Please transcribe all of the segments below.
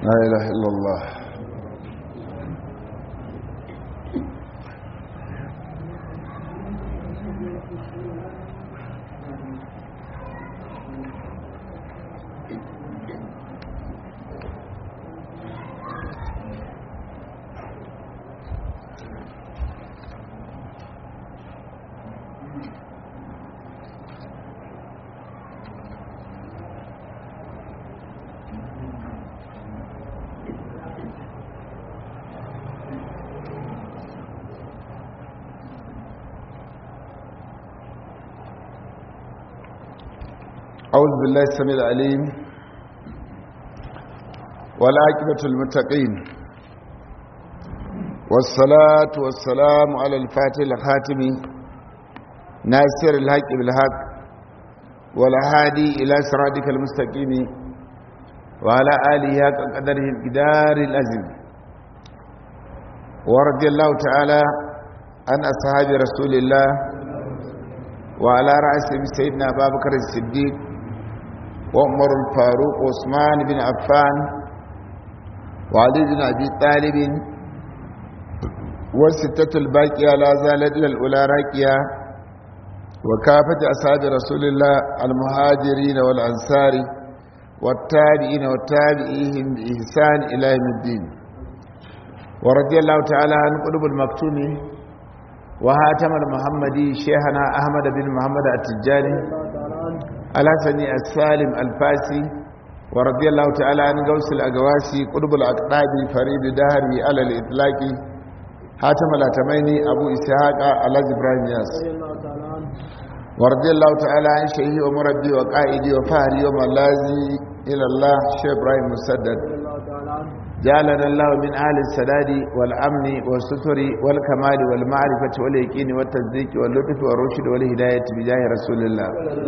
لا إله إلا الله. أعوذ بالله السميع العليم والعاقبة للمتقين والصلاة والسلام على الفاتح الخاتم ناصر الحق بالحق والهادي إلى صراطك المستقيم وعلى آله حق قدره القدار العظيم ورضي الله تعالى عن أصحاب رسول الله وعلى رأسهم سيدنا أبا بكر الصديق وعمر الفاروق وعثمان بن عفان وعلي بن أبي طالب والستة الباقية لا زالت إلى الأولى راكية وكافة أصحاب رسول الله المهاجرين والأنصار والتابعين والتابعيهم بإحسان إلى يوم الدين ورضي الله تعالى عن قلوب المكتوم وهاتم المحمدي شيخنا أحمد بن محمد التجاني الحسني السالم الفاسي ورضي الله تعالى عن غوث الأقواسي قطب الأقطاب فريد دهري على الإطلاق حاتم الهتمين أبو إسحاق على إبراهيم ياس ورضي الله تعالى عن شيخي ومربي وقائدي وفهري وملازي إلى الله شيخ إبراهيم مسدد جعلنا الله من أهل السداد والأمن والستر والكمال والمعرفة واليقين والتصديق واللطف والرشد والهداية بجاه رسول الله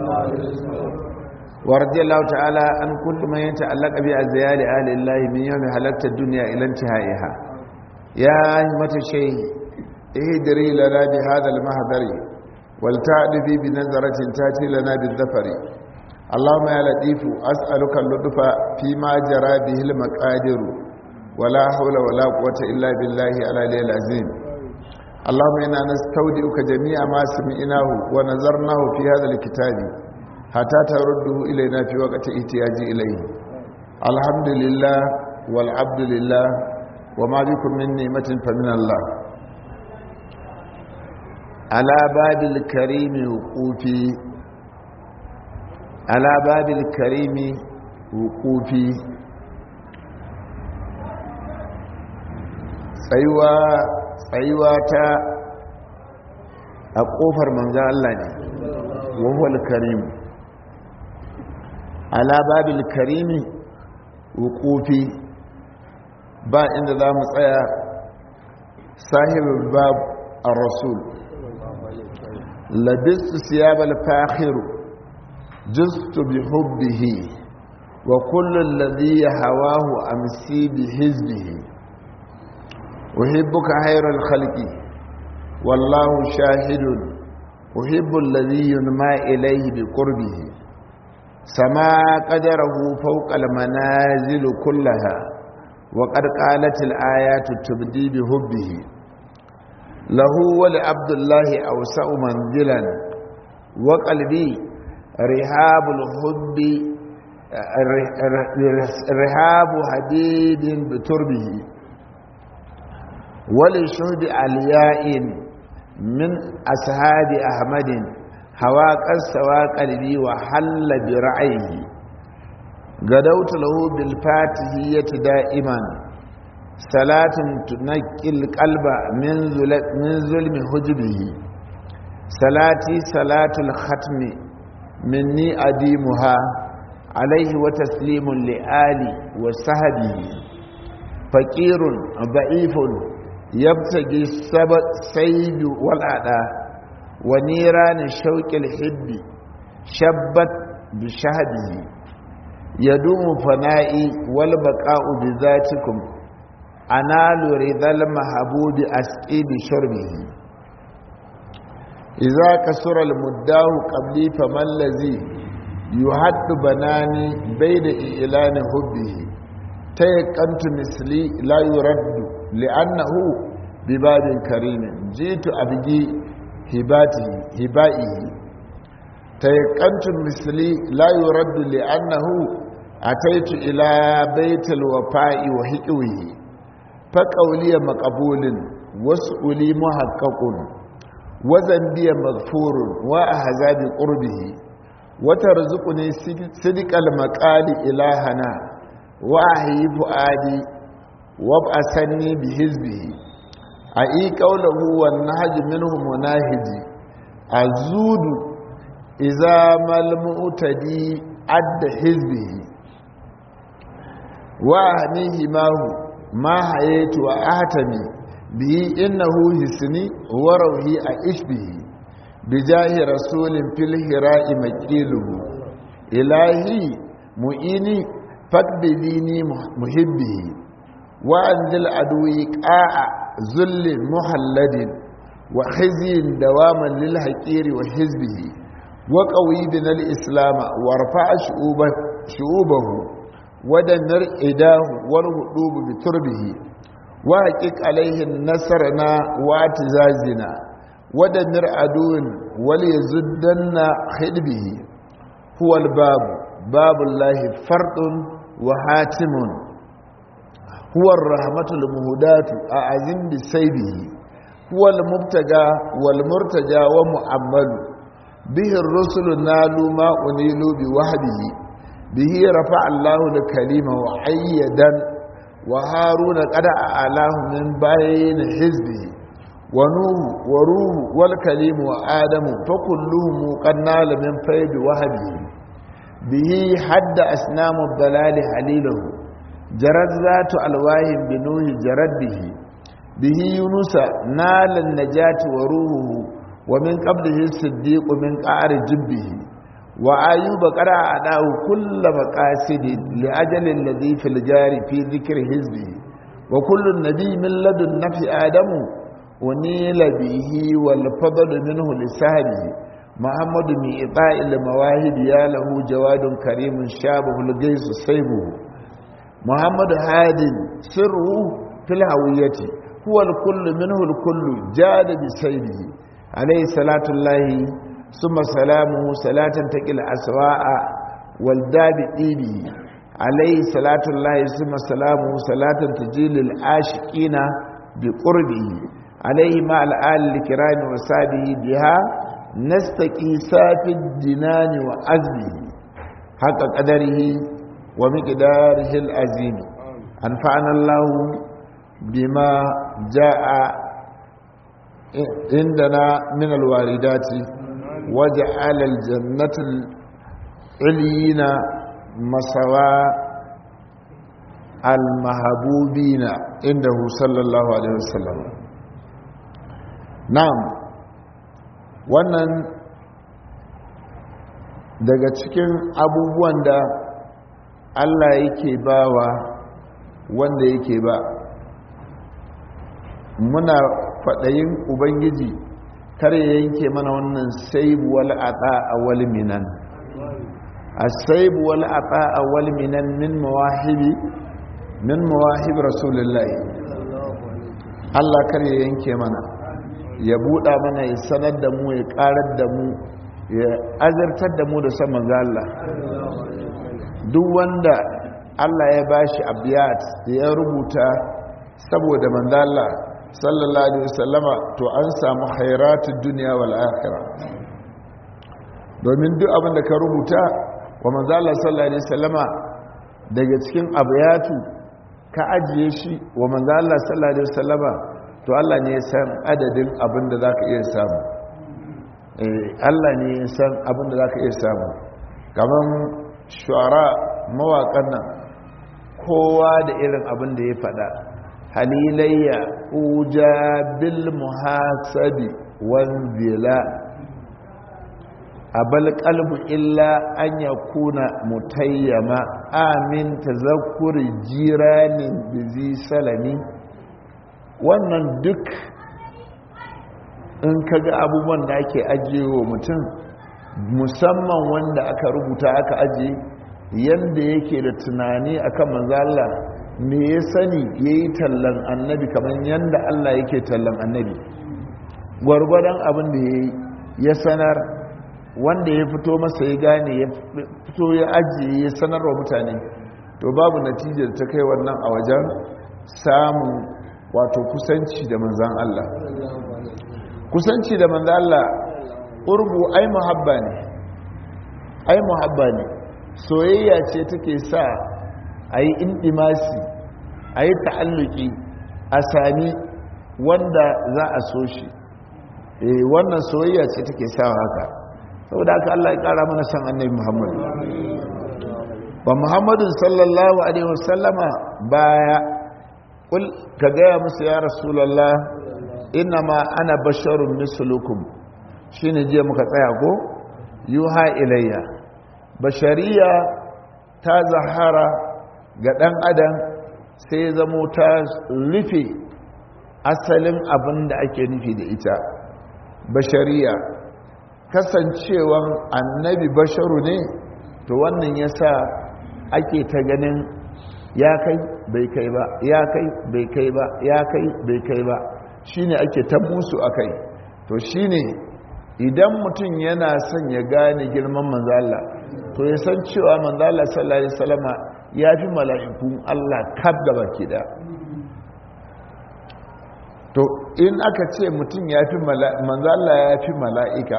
ورضي الله تعالى عن كل من يتعلق بأزيال أهل الله من يوم حلقت الدنيا إلى انتهائها يا همة الشيخ اهدري لنا بهذا المهدر ولتعرفي بنظرة تأتي لنا بالظفر اللهم يا لطيف أسألك اللطف فيما جرى به المقادير ولا حول ولا قوة إلا بالله العلي العظيم اللهم إنا نستودعك جميع ما سمعناه ونظرناه في هذا الكتاب حتى ترده إلينا في وقت احتياج إليه الحمد لله والعبد لله وما بكم من نعمة فمن الله على باب الكريم وقوفي على باب الكريم وقوفي tsayuwa ta a ƙofar manzo Allah ne wahuwal karim ala babil karimi wuqufi ba inda za mu tsaya sahibul bab ar-rasul labistu siyabal fakhiru justu bi hubbihi wa kullu alladhi hawahu amsi bi hizbihi أحبك خير الخلق والله شاهد أحب الذي ينمى إليه بقربه سما قدره فوق المنازل كلها وقد قالت الآيات تبدي بحبه له ولعبد الله أوسع منزلا وقلبي رهاب الحب رهاب حديد بتربه ولشهد علياء من أصحاب أحمد هوا قسوا قلبي وحل برعيه غدوت له بالفاتحية دائما صلاة تنقي القلب من ظلم حجبه صلاتي صلاة الختم مني أديمها عليه وتسليم لآلي وصحبه فقير ضعيف يبتغي السيد والأداء ونيران شوك الحب شبت بشهده يدوم فنائي والبقاء بذاتكم أنال رضا المحبوب أسقي بشربه إذا كسر المداه قبلي فما الذي يحد بناني بين إعلان حبه tayaqantu misli la yuraddu li'annahu bi babin karimin jitu abgi hibaihi tayaqantu misli la yuraddu li'annahu ataitu ila baitil wafa'i wa hiqwihi fa qawliya maqbulun was'uli muhaqqaqun wa zambiya maghfurun wa ahzabi qurbihi wa tarzuquni sidqal maqali ilahana wa ahyi fuadi wa ba'asanni bihizbihi ai qawluhu wan nahj minhu munahiji azudu idza mal mu'tadi adda hizbihi wa ahmihi ma hayatu wa ahtami bihi innahu hisni wa rawhi aishbihi bijahi rasulin fil hira'i maqiluhu ilahi mu'ini faqbidini muhibbihi wa anzil adwi qa'a zullin muhalladin wa khizyin dawaman lil haqiri wa hizbihi wa qawi bin al islam warfa' shu'ubahu ودمر إداه والهدوب بتربه وحقق عليه النصرنا واعتزازنا ودمر عدو وليزدن خدبه هو الباب باب الله فرد وحاتم هو الرحمة المهداة أعزم بسيبه هو المبتغى والمرتجى ومؤمل به الرسل نالوا ما أنيلوا بوحده به رفع الله الكلمة وعيدا وهارون قد أعلاه من بين حزبه ونوح وروح والكلم وآدم فكلهم قد نال من فيض وهبه به حد أسنام الضلال حليله جرت ذات ألواه بنوح جرد به يونس نال النجاة وروحه ومن قبله الصديق من قعر جبه وأيوب قرأ أداه كل مقاصد لأجل الذي في الجار في ذكر حزبه وكل النبي من لدن نفي آدم ونيل به والفضل منه لسهبه محمد من إطاء المواهب يا له جواد كريم شابه القيس سيبه محمد هاد سره في الهوية هو الكل منه الكل جاد بسيبه عليه صلاة الله ثم سلامه صلاة تقل أسواء والداب إيبه عليه صلاة الله ثم سلامه صلاة تجيل العاشقين بقربه عليه مع الآل الكرام وسابه بها نستقي سافي الدنان وعزبه حق قدره ومقداره العظيم أنفعنا الله بما جاء عندنا من الواردات وجعل الجنة العليين مسوى المحبوبين عنده صلى الله عليه وسلم. نعم، wannan daga cikin abubuwan da Allah yake bawa wanda yake ba, muna faɗayin ubangiji kar ya yanke mana wannan saibu wal ata'a wal minan. as-saibu wal ata'a wal minan min mawahib rasulullah. Allah kar ya yanke mana, ya buɗa mana, ya sanar da mu, ya ƙarar da mu, ya azartar da mu da saman Allah. Duk wanda Allah ya bashi abiyat ya rubuta saboda manzo Allah sallallahu alaihi wasallama, to an samu khairatud dunya wal akhirah. Domin duk abin da ka rubuta wa manzo Allah sallallahu alaihi wasallama daga cikin abiyatu ka ajiye shi wa manzo Allah sallallahu alaihi wasallama, to Allah ne ya san adadin abin da zaka iya samu. Allah ne ya san abin da zaka iya samu. Kaman shuara mawaƙan nan, kowa da irin abin da ya faɗa. halilayya uja bil muhasabi wanzila abal qalbu illa an yakuna mutayyama amin tazakkuri jiranin bizi salami. Wannan duk in kaga abubuwan da ake ajiyewa mutum, musamman wanda aka rubuta aka ajiye, yanda yake da tunani akan manzo Allah me ya sani ya yi tallan annabi kamar yadda Allah yake tallan annabi gwargwadon abin da ya sanar wanda ya fito masa ya gane ya fito ya ajiye ya sanarwa mutane to babu natijar ta kai wannan a wajen samun wato kusanci da manzan Allah kusanci da manzan Allah urbu ai muhabba ne soyayya ce take sa a yi indimasi a yi ta'alluki a sami wanda za a so shi wannan soyayya ce take sa haka saboda haka Allah ya kara mana san annabi Muhammad wa Muhammadun sallallahu alaihi wasallama baya kul ka gaya musu ya rasulullah ma ana basharun mislukum shine je muka tsaya ko yuha ilayya bashariya ta zahara ga dan adam sai zamo ta rufe asalin abin da ake nufi da ita bashariya kasancewan annabi basharu ne to wannan yasa ake ta ganin ya kai bai kai ba ya kai bai kai ba ya kai bai kai ba shine ake ta musu akai to shine idan mutum yana son ya gane girman manzo Allah to ya san cewa manzo Allah sallallahu alaihi wasallama ya fi mala'ikun Allah kaf da baki da to in aka ce mutum ya fi manzo Allah ya fi mala'ika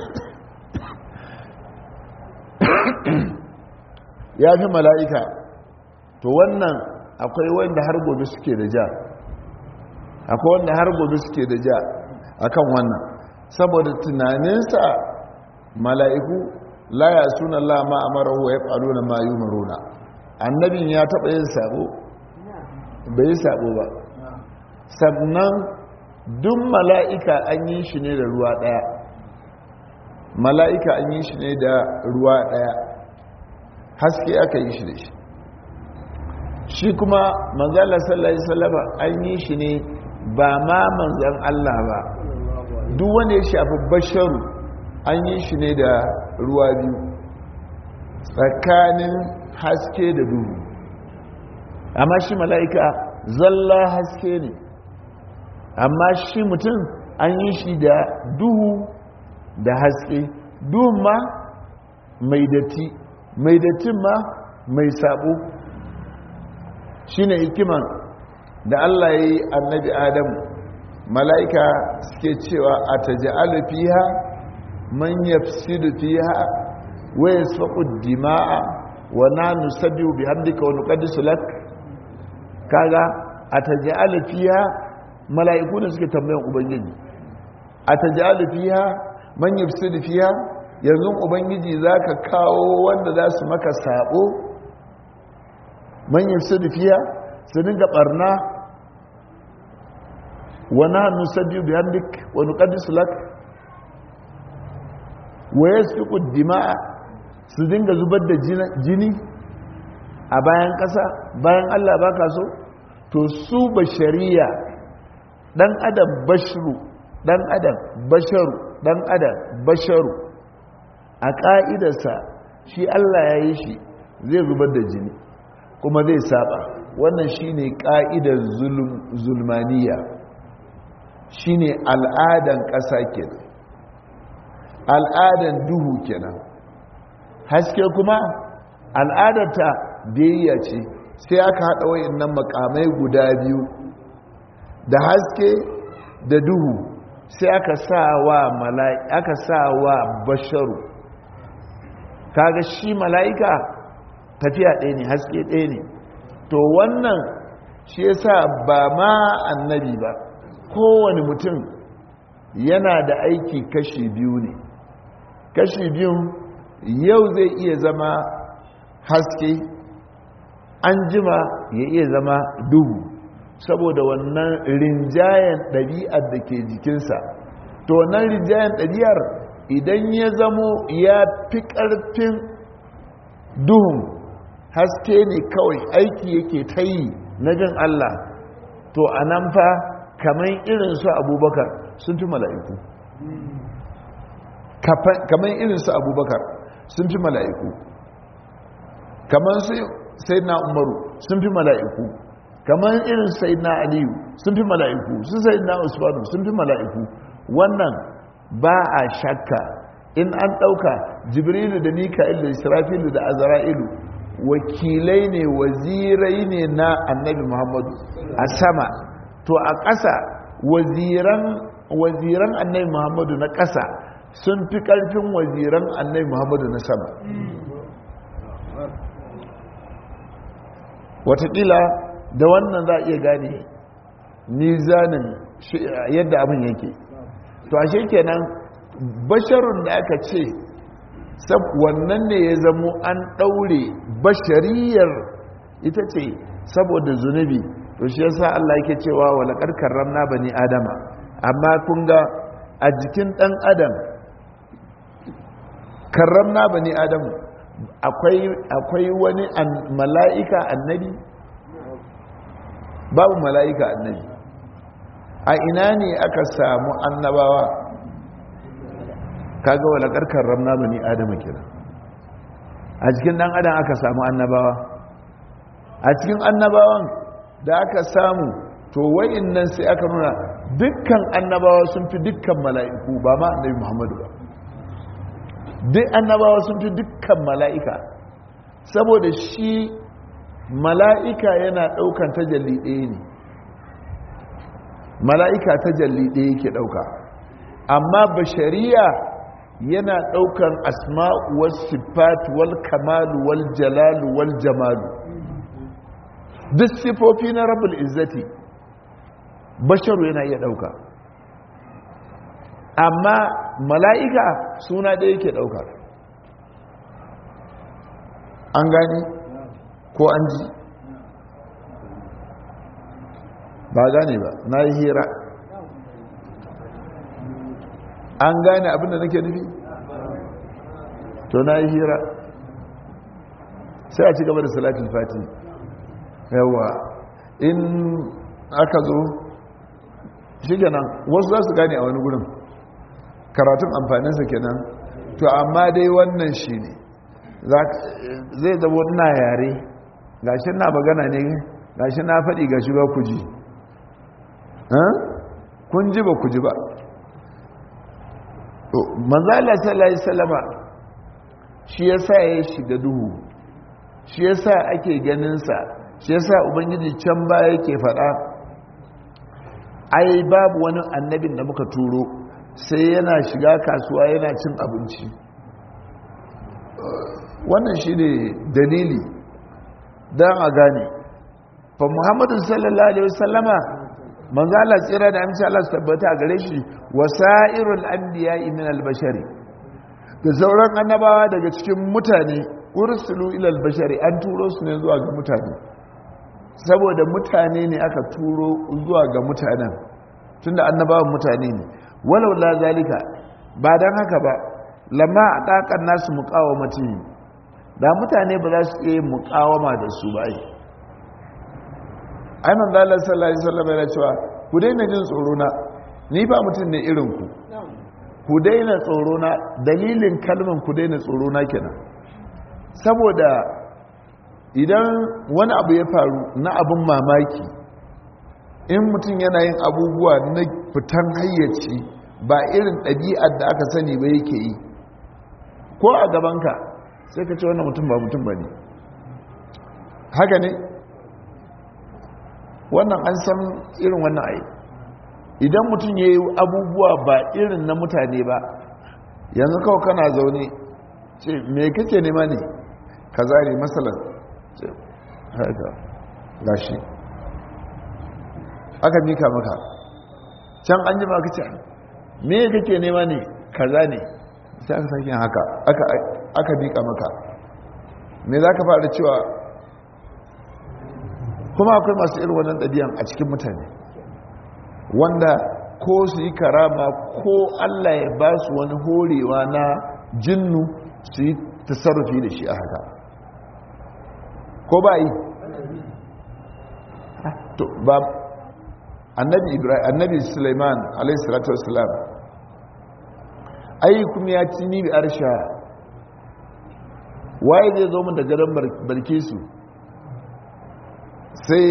ya fi mala'ika to wannan akwai wanda har gobe suke da ja akwai wanda har gobe suke da ja akan wannan saboda tunaninsa mala'iku la ya suna Allah ma amarahu wa yaf'aluna ma yumaruna annabin ya taba yin sabo bai sabo ba sannan duk mala'ika an yi shi ne da ruwa daya mala'ika an yi shi ne da ruwa daya haske aka yi shi da shi shi kuma manzala sallallahu alaihi wasallam an yi shi ne ba ma manzan Allah ba duk wanda ya shafi basharu an yi shi ne da ruwa biyu tsakanin haske da duhu amma shi mala'ika zalla haske ne amma shi mutum an yi shi da duhu da haske duhun ma mai datti mai dattin ma mai sabo shi ne hikiman da Allah ya yi annabi Adamu mala'ika suke cewa a ta ja'alu fiha man yafsidu fiha wa yasfaqu dima'a wa nanu sabbihu bihamdika wa nuqaddisu lak kaga a ta ja'alu fiha mala'iku ne suke tambayan ubangiji a ta ja'alu fiha man yafsidu fiha yanzu ubangiji zaka kawo wanda za su maka sabo man yafsidu fiha su dinga barna wa nahnu nusabbihu bihamdik wa nuqaddisu lak wa yasfiqu dima'a su dinga zubar da jini a bayan kasa bayan Allah baka so to su bashariya dan adam bashru dan adam basharu dan adam basharu a ka'idarsa shi Allah ya yi shi zai zubar da jini kuma zai saba wannan shine ka'idar zulmaniya shine al'adan ƙasa kenan al'adan duhu kenan haske kuma al'adarta biyayya ce sai aka haɗa wayannan makamai guda biyu da haske da duhu sai aka sa wa aka sa wa basharu kaga shi mala'ika tafiya ɗaya ne haske ɗaya ne to wannan shi yasa ba ma annabi ba kowane mutum yana da aiki kashi biyu ne kashi biyun yau zai iya zama haske an jima ya iya zama duhu saboda wannan rinjayen ɗabi'ar da ke jikinsa to wannan rinjayen ɗabi'ar idan ya zamo ya fi ƙarfin duhun haske ne kawai aiki yake ta yi na jin Allah to a nan fa kamar irinsu abubakar sun fi mala'iku kamar irinsu abubakar sun fi mala'iku kamar su sayyidina umaru sun fi mala'iku, kamar irin sayyidina aliyu sun fi mala'iku, su sayyidina usmanu sun fi mala'iku. Wannan ba a shakka. In an ɗauka jibrilu da mika'il da israfilu da azra'ilu wakilai ne, wazirai ne na annabi muhammadu a sama, to a ƙasa waziran annabi muhammadu na ƙasa sun fi ƙarfin waziran annabi muhammadu na sama. Wataƙila da wannan za a iya gane nizanin yadda abin yake. To ashe kenan basharun da aka ce wannan ne ya zamo an ɗaure bashariyar ita ce saboda zunubi. To shi yasa Allah yake cewa wala karramna bani adama. Amma kun ga a jikin ɗan adam karramna bani adamu akwai wani mala'ika annabi? Babu mala'ika annabi. A ina ne aka samu annabawa? Kaga wala karramna bani adama kira. A cikin ɗan adam aka samu annabawa. A cikin annabawan da aka samu, to wa'innan sai aka nuna dukkan annabawa sun fi dukkan mala'iku, ba ma annabi Muhammadu ba. Duk annabawa sun fi dukkan mala'ika, saboda shi mala'ika yana ɗaukan tajalli ɗaya ne. Mala'ika tajalli ɗaya yake ɗauka, amma bashariya yana ɗaukan asma'u was sifat wal kamalu wal jalalu wal jamalu. Duk sifofi na rabbul izzati basharu yana iya ɗauka, amma mala'ika suna ɗaya yake ɗauka. An gani ko an ji? Ba gane ba, na yi hira. An gane abinda nake nufi? To na yi hira. Sai a ci gaba da salatul fati. Yawa, in aka zo shi kenan wasu za su gane a wani gurin karatun amfaninsa kenan. To amma dai wannan shi ne zai zama na yare, gashi na magana ne, gashi na faɗi, gashi ba ku ji. Kun ji ba ku ji ba. Manzala sallallahu alaihi wasallama shi yasa ya shiga duhu, shi yasa ake ganinsa, shi yasa ubangiji can baya yake faɗa, ai babu wani annabin da muka turo sai yana shiga kasuwa yana cin abinci. Wannan shi ne dalili don a gane fa muhammadu sallallahu alaihi wasallama manzo Allah tsira da amince Allah su tabbata a gare shi wasairul anbiya'i min al-bashari, da sauran annabawa daga cikin mutane ursulu ila al-bashari, an turo su ne zuwa ga mutane, saboda mutane ne aka turo zuwa ga mutanen, tunda annabawan mutane ne. Walau la zalika, ba dan haka ba, lamma aqaqan nasu muqawamati, da mutane ba za su iya muqawama da su ba. Ai manzo Allah sallallahu alaihi wasallam yana cewa ku daina jin tsoro na, ni ba mutum ne irin ku. Ku daina tsoro na, dalilin kalman ku daina tsoro na kenan. Saboda idan wani abu ya faru na abin mamaki, in mutum yana yin abubuwa na fitan hayyaci ba irin ɗabi'ar da aka sani ba yake yi, ko a gabanka sai ka ce wannan mutum ba mutum ba ne. Haka ne? Wannan an san irin wannan ai. Idan mutum ya yi abubuwa ba irin na mutane ba, yanzu kawai kana zaune ce me kake nema ne? Kaza ne masalan. Haka gashi aka mika maka, can an ji maka ce me kake nema ne? Kaza ne. Sai aka sake haka aka mika maka, me za ka fara cewa? Kuma akwai masu irin wannan ɗabi'an a cikin mutane, wanda ko su yi karama ko Allah ya ba su wani horewa na jinnu su yi tasarrufi da shi a haka, ko ba yi? To ba annabi Sulaiman alayhi salatu wassalam ayyukum ya tini bi arsha, waye zai zo mun da gadon Balkisu sai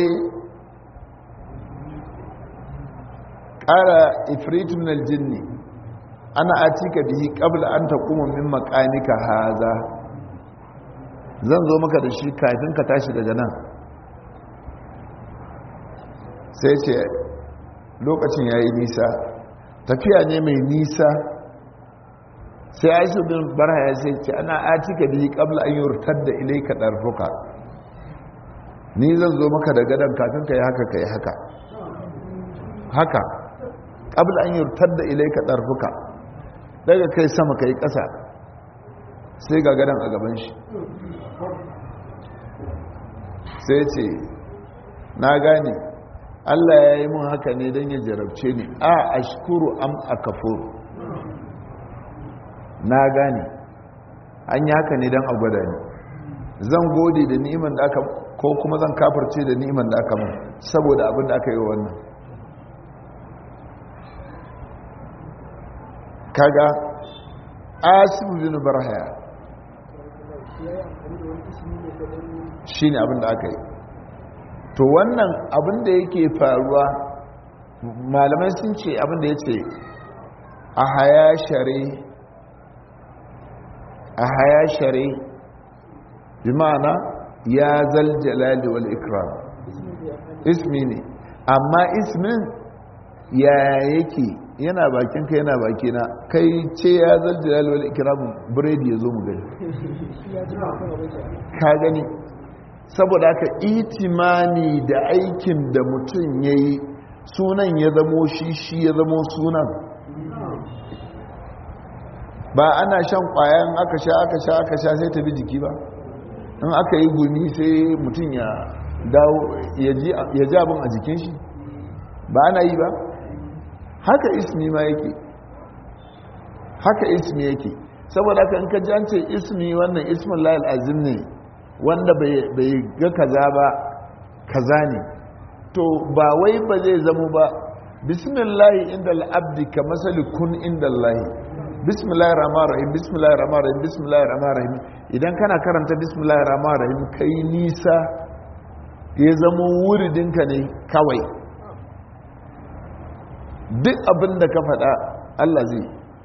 ƙara ifritu min aljinni ana atika bihi qabla an taquma min maqamika haza, zan zo maka da shi kafin ka tashi daga nan. sai ce lokacin yayi nisa, tafiya ne mai nisa. sai Aisha bin Barha ya ce ana atika bihi qabla an yurtadda ilayka darfuka, ni zan zo maka da gadan kafin kai haka haka qabla an yurtadda ilayka darfuka, daga kai sama kai kasa, sai ga gadan a gaban shi. sai ce na gane Allah ya yi mun haka ne don ya jarabce ni, a ashkuru am akafuru. na gane an yi haka ne don a gwada ni, zan gode da ni'iman da aka, ko kuma zan kafarce da ni'iman da aka mun saboda abin da aka yi wannan. kaga Asim bin Barhaya shi ne abin da aka yi. to wannan abin da yake faruwa, malamai sun ce abin da ya ce a haya share bi ma'ana ya zal jalali wal ikram, ismi ne, amma ismin ya yake yana bakinka yana bakina, kai ce ya zal jalali wal ikram biredi ya zo mu gani. ka gani, saboda haka itimani da aikin da mutum ya yi, sunan ya zamo shi ya zamo sunan. ba ana shan kwayan aka sha sai tafi jiki ba, in aka yi gumi sai mutum ya dawo ya ji abin a jikin shi, ba ana yi ba. haka ismi ma yake, haka ismi yake. saboda haka in ka ji an ce ismi wannan ismin layal azim ne, wanda bai ga kaza ba kaza ne, to ba wai ba zai zamo ba. bismillahi inda al'abdi ka masali kun inda Allahi, bismillahir rahmanir rahim, bismillahir rahmanir rahim, bismillahir rahmanir rahim. idan kana karanta bismillahir rahmanir rahim kai nisa, ya zamo wuridinka ne kawai. duk abin da ka faɗa Allah zai,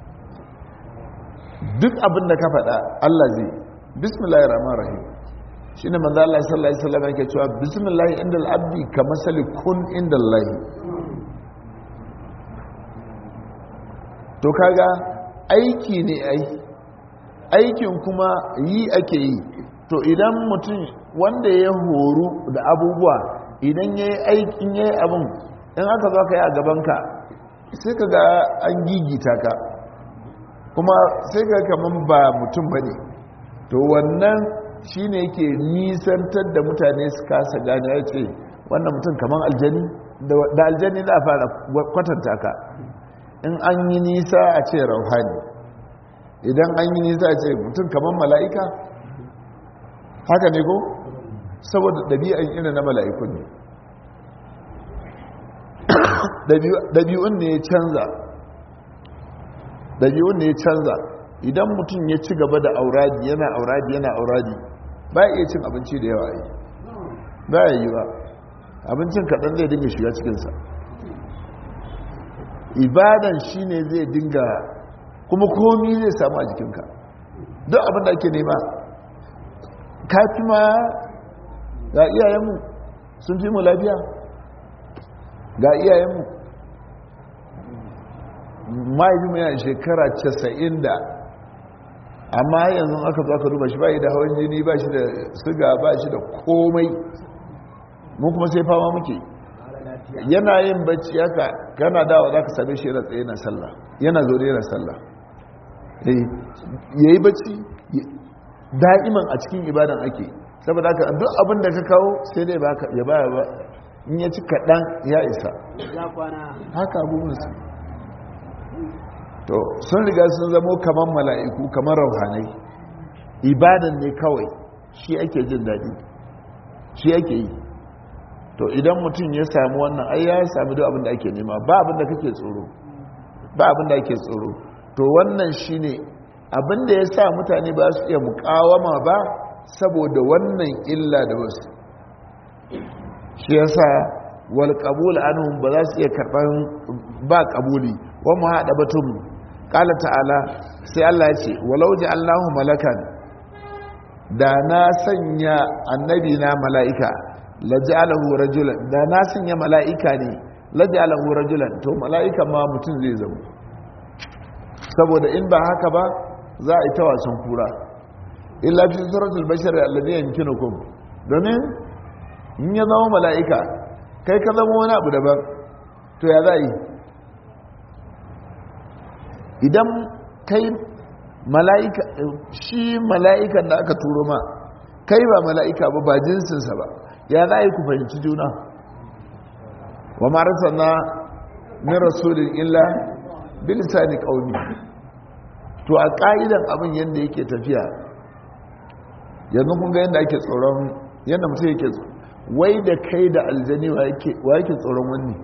duk abin da ka faɗa Allah zai. bismillahir rahmanir rahim shine manzo Allah sallallahu alaihi wasallam yake cewa bismillahi indal abdi kamasali kun indallahi. to kaga aiki ne, aikin kuma yi ake yi. to idan mutum wanda ya horu da abubuwa, idan yayi aikin yayi abin, in aka zo ka yi a gabanka sai ka ga an gigita ka, kuma sai ka kaman ba mutum bane. to wannan shi ne yake nisantar da mutane su kasa gane, ya ce wannan mutum kamar aljani, da aljani za a fara kwatanta ka. in an yi nisa a ce rauhani, idan an yi nisa a ce mutum kamar mala'ika. haka ne ko? saboda ɗabi'an irin na mala'ikun ne, ɗabi'un ne ya canza, ɗabi'un ne ya canza. idan mutum ya ci gaba da auradi yana auradi ba iya cin abinci da yawa yi, ba ya yi ba, abincin kaɗan zai dinga shiga cikinsa. ibadan shi ne zai dinga, kuma komi zai samu a jikinka, don abin da ake nema. kafi ma ga iyayenmu sun fi mu lafiya, ga iyayenmu mahaifinmu yana shekara 90 da, amma yanzu aka zo aka duba shi ba shi da hawan jini, ba shi da siga, ba shi da komai. mu kuma sai fama muke. yana yin bacci haka, kana dawa za ka same shi yana tsaye na sallah, yana zaune yana sallah. ya yi bacci da'iman a cikin ibadan ake. saboda haka duk abin da ka kawo sai dai ya baya ba, in ya ci kaɗan ya isa. haka abubuwan su. to sun riga sun zamo kamar mala'iku, kamar rauhanai. ibadan ne kawai shi ake jin daɗi, shi ake yi. to idan mutum ya samu wannan, ai ya sami duk abin da ake nema, ba abin da kake tsoro, ba abin da ake tsoro. to wannan shine abin da ya sa mutane ba su iya mukawama ba, saboda wannan illa da wasu. shi yasa wal qabul anhum ba za su iya karban ba qabuli wa muhadabatum qala ta'ala sai Allah ya ce walau ja'alnahu malakan da na sanya annabi na mala'ika laja'alahu rajulan da na sanya mala'ika ne laja'alahu rajulan to mala'ika ma mutum zai zama saboda in ba haka ba za a yi ta wasan kura illa fi suratul bashar alladhi yumkinukum domin in ya zama mala'ika kai ka zama wani abu daban to ya za yi idan kai mala'ika shi mala'ikan da aka turo ma kai ba mala'ika ba ba jinsinsa ba ya za yi ku fahimci juna wa marasa na min rasulun illa bilisani ƙauni to a ƙa'idan abin yadda yake tafiya yanzu kun ga yadda ake tsoron yadda mutum yake wai da kai da aljani wa yake tsoron wani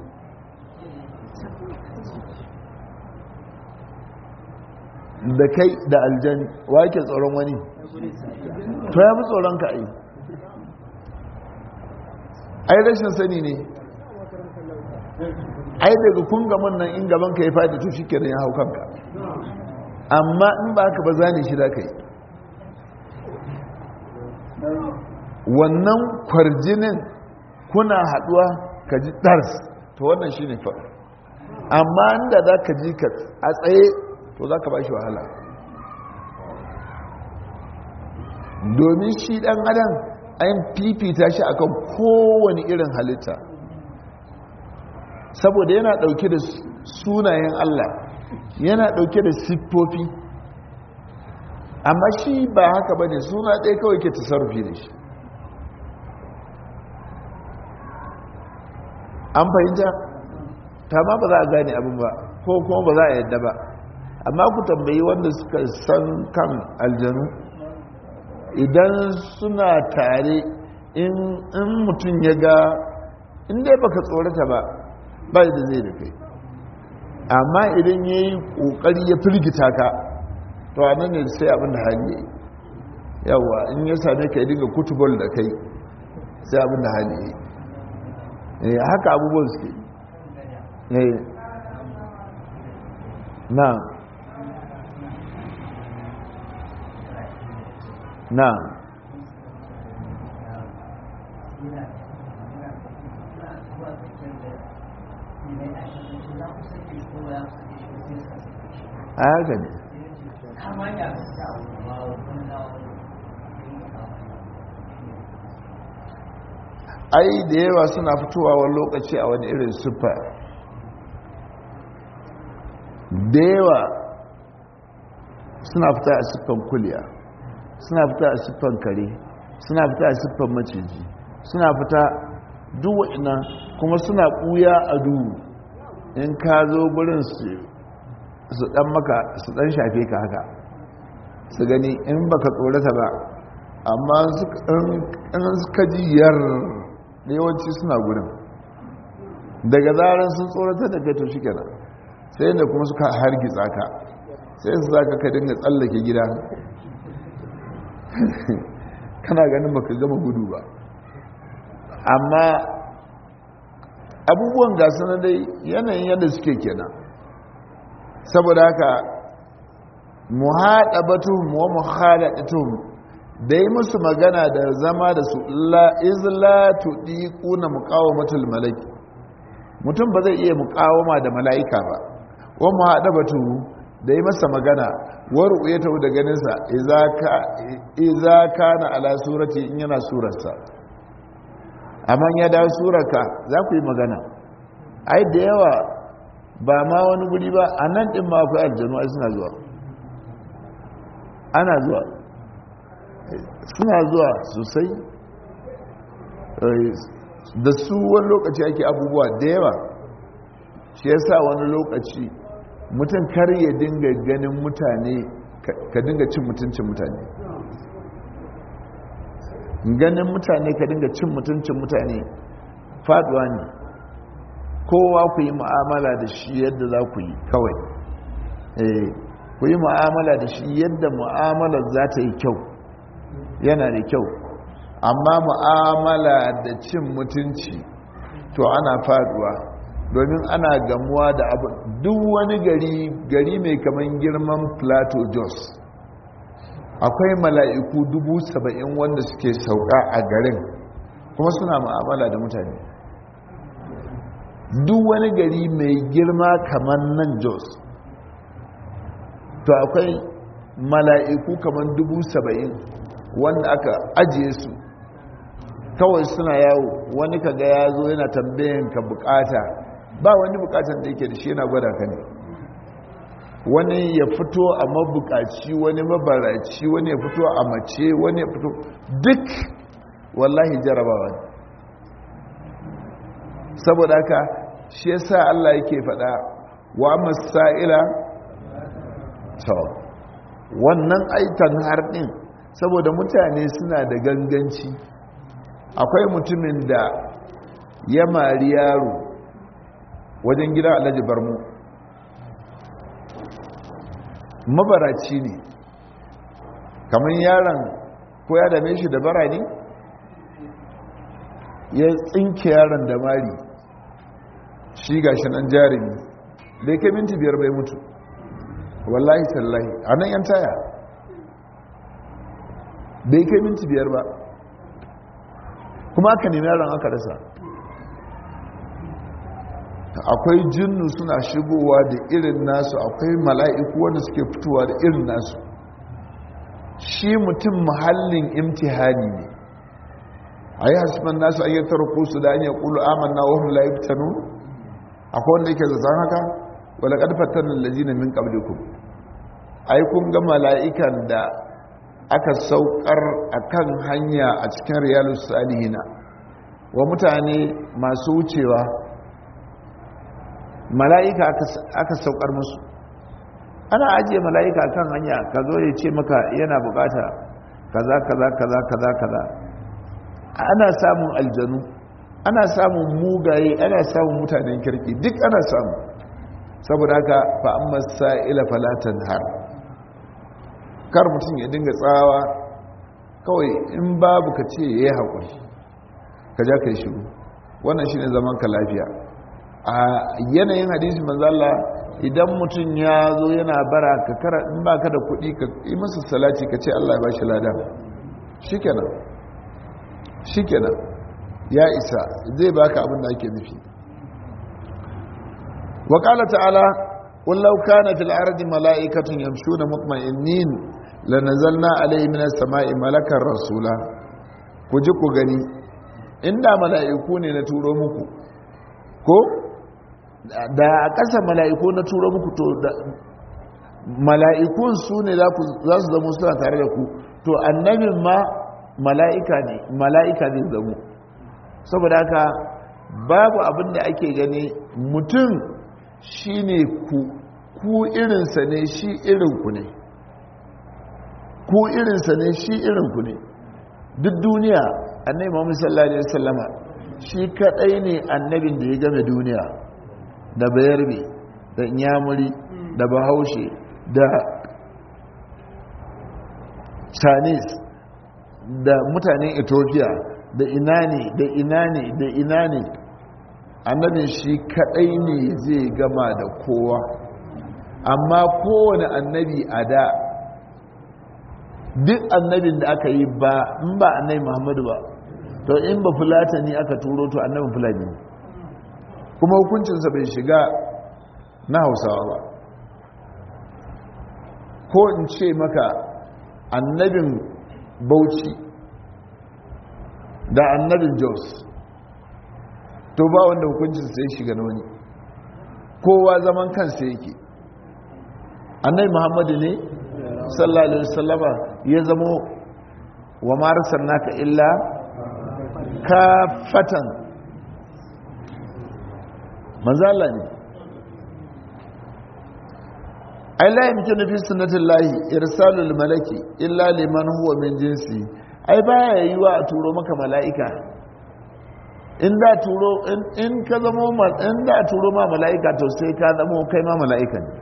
da kai da aljani wa yake tsoron wani to ya fi tsoron ka ai rashin sani ne ai daga kun gaman nan in gaban ka ya fadi to shi kenan ya hau kanka amma in ba ka ba zane shi da kai wannan kwarjinin kuna haduwa ka ji dars to wannan shi ne fa amma inda za ka ji ka a tsaye to za ka ba shi wahala domin shi dan adam an fifita shi akan kowane irin halitta saboda yana dauke da sunayen Allah yana dauke da siffofi amma shi ba haka bane suna ɗaya kawai ke tasarrufi da shi an fahimta ta ma ba za a gane abin ba ko kuma ba za a yadda ba amma ku tambayi wanda suka san kan aljanu idan suna tare in mutum ya ga inda baka tsorata ba ba da zai da kai amma idan ya yi ƙoƙari ya firgita ka to a nan ne sai abin da hali ya yi yawa in ya same ka yi dinga kutubol da kai sai abin da hali ya yi haka abubuwan suke na a haka ne ai da yawa suna fitowa wani lokaci a wani irin siffa da yawa suna fita a siffan kuliya suna fita a siffan kare suna fita a siffan maciji suna fita duk ina kuma suna ɓuya a duhu in ka zo gurin su dan maka su dan shafe ka haka su gani in baka tsorata ba amma in suka ji yar da yawanci suna gurin daga zaran sun tsorata da kai to shikenan sai da kuma suka hargitsa ka sai su zaka ka dinga tsallake gida kana ganin baka gama gudu ba amma abubuwan gasa na dai yanayin yadda suke kenan saboda haka muhadabatum wa muhadatuhum dai musu magana da zama da su izla tudiquna muqawamatul malaki mutum ba zai iya muqawama da mala'ika ba wa muhadabatu dai masa magana wa ru'yatu da ganin sa idza kana ala surati in yana surarsa amma ya dawo surarka za ku yi magana ai da yawa ba ma wani guri ba a nan ɗin ma akwai aljanu ai suna zuwa ana zuwa suna zuwa sosai da su wani lokaci ake abubuwa da yawa shi yasa wani lokaci mutum kar ya dinga ganin mutane ka dinga cin mutuncin mutane ganin mutane ka dinga cin mutuncin mutane faduwa ne kowa ku yi mu'amala da shi yadda za ku yi kawai ku yi mu'amala da shi yadda mu'amalar za ta yi kyau yana da kyau amma mu'amala da cin mutunci to ana faduwa, domin ana gamuwa da abu. Duk wani gari mai kaman girman Plateau Jos akwai mala'iku 70,000 wanda suke sauka a garin kuma suna mu'amala da mutane. Duk wani gari mai girma kaman nan Jos to akwai mala'iku kaman 70,000 wanda aka ajiye su kawai suna yawo. Wani kaga ya zo yana tambayin ka bukata, ba wani bukatan da yake da shi, yana gwada ka ne. Wani ya fito a mabukaci, wani mabaraci, wani ya fito a mace, wani ya fito, duk wallahi jarabawa ne. Saboda haka shi yasa Allah yake faɗa wa masa'ila to wannan aitan har din, saboda mutane suna da ganganci. Akwai mutumin da ya mari yaro wajen gidan Alhaji Barmu, mabaraci ne, kamar yaron ko ya dame shi da bara ne, ya tsinke yaron da mari, shi gashi nan jarumi, bai kai minti 5 bai mutu, wallahi tallahi a nan yan taya, bai kai minti 5 ba, kuma aka nemi yaron aka rasa. Akwai jinnu suna shigowa da irin nasu, akwai mala'iku wanda suke fitowa da irin nasu. Shi mutum mahallin imtihani ne. A yi hasman nasu an yi tarko su da an yi ƙulu amanna wa hum la yuftanu. Akwai wanda yake zaton haka, wala qad fatanna allazina min qablikum. Ai kun ga mala'ikan da aka saukar akan hanya a cikin riyalus salihina wa mutane masu wucewa, mala'ika aka saukar musu. Ana ajiye mala'ika kan hanya, ka zo ya ce maka yana bukata kaza kaza kaza kaza kaza. Ana samun aljanu, ana samun mugaye, ana samun mutanen kirki, duk ana samu. Saboda haka fa amma sa'ila fala tanhar, kar mutum ya dinga tsawa kawai, in babu ka ce yayi hakuri, ka ja kai shiru. Wannan shine zaman ka lafiya. A yanayin hadisi manzo Allah, idan mutum ya zo yana bara ka kara, in baka da kuɗi ka yi masa salati ka ce Allah ya bashi lada, shikenan ya isa, zai baka abin da ake nufi. Wa qala ta'ala qul law kana fil ardi mala'ikatun yamshuna mutma'innin lanazalna alayhim minas sama'i malakan rasula. Ku ji ku gani, inda mala'iku ne na turo muku, ko da a ƙasa mala'iku na turo muku, to mala'ikun su ne za su zama suna tare da ku, to annabin ma mala'ika zai zamo. Saboda haka babu abin da ake gani, mutum shi ne ku irinsa ne, shi irinku ne, ku irinsa ne, shi irinku ne. Duk duniya annabi Muhammad sallallahu alaihi wasallama shi kadai ne annabin da ya game duniya, da bayarbe, da inyamuri, da bahaushe, da chinese, da mutanen ethiopia, da ina ne annabin shi kadai ne zai gama da kowa. Amma kowane annabi a da, duk annabin da aka yi ba in ba annabi Muhammadu ba, to in ba fulatani aka turo, to annabin fulani, kuma hukuncinsa bai shiga na Hausawa ba. Ko in ce maka annabin Bauchi da annabin Jos, to ba wanda hukuncinsa ya shiga na wani, kowa zaman kansa yake. Annabi Muhammadu ne sallallahu alaihi wasallama ya zamo wa ma arsalnaka illa kafatan, manzo Allah ne. Ai la yumkinu fi sunnatillahi irsalul malaki illa liman huwa min jinsi. Ai baya yiwa a turo maka mala'ika, in da turo in ka zamo in da turo ma mala'ika, to sai ka zamo kai ma mala'ika ne,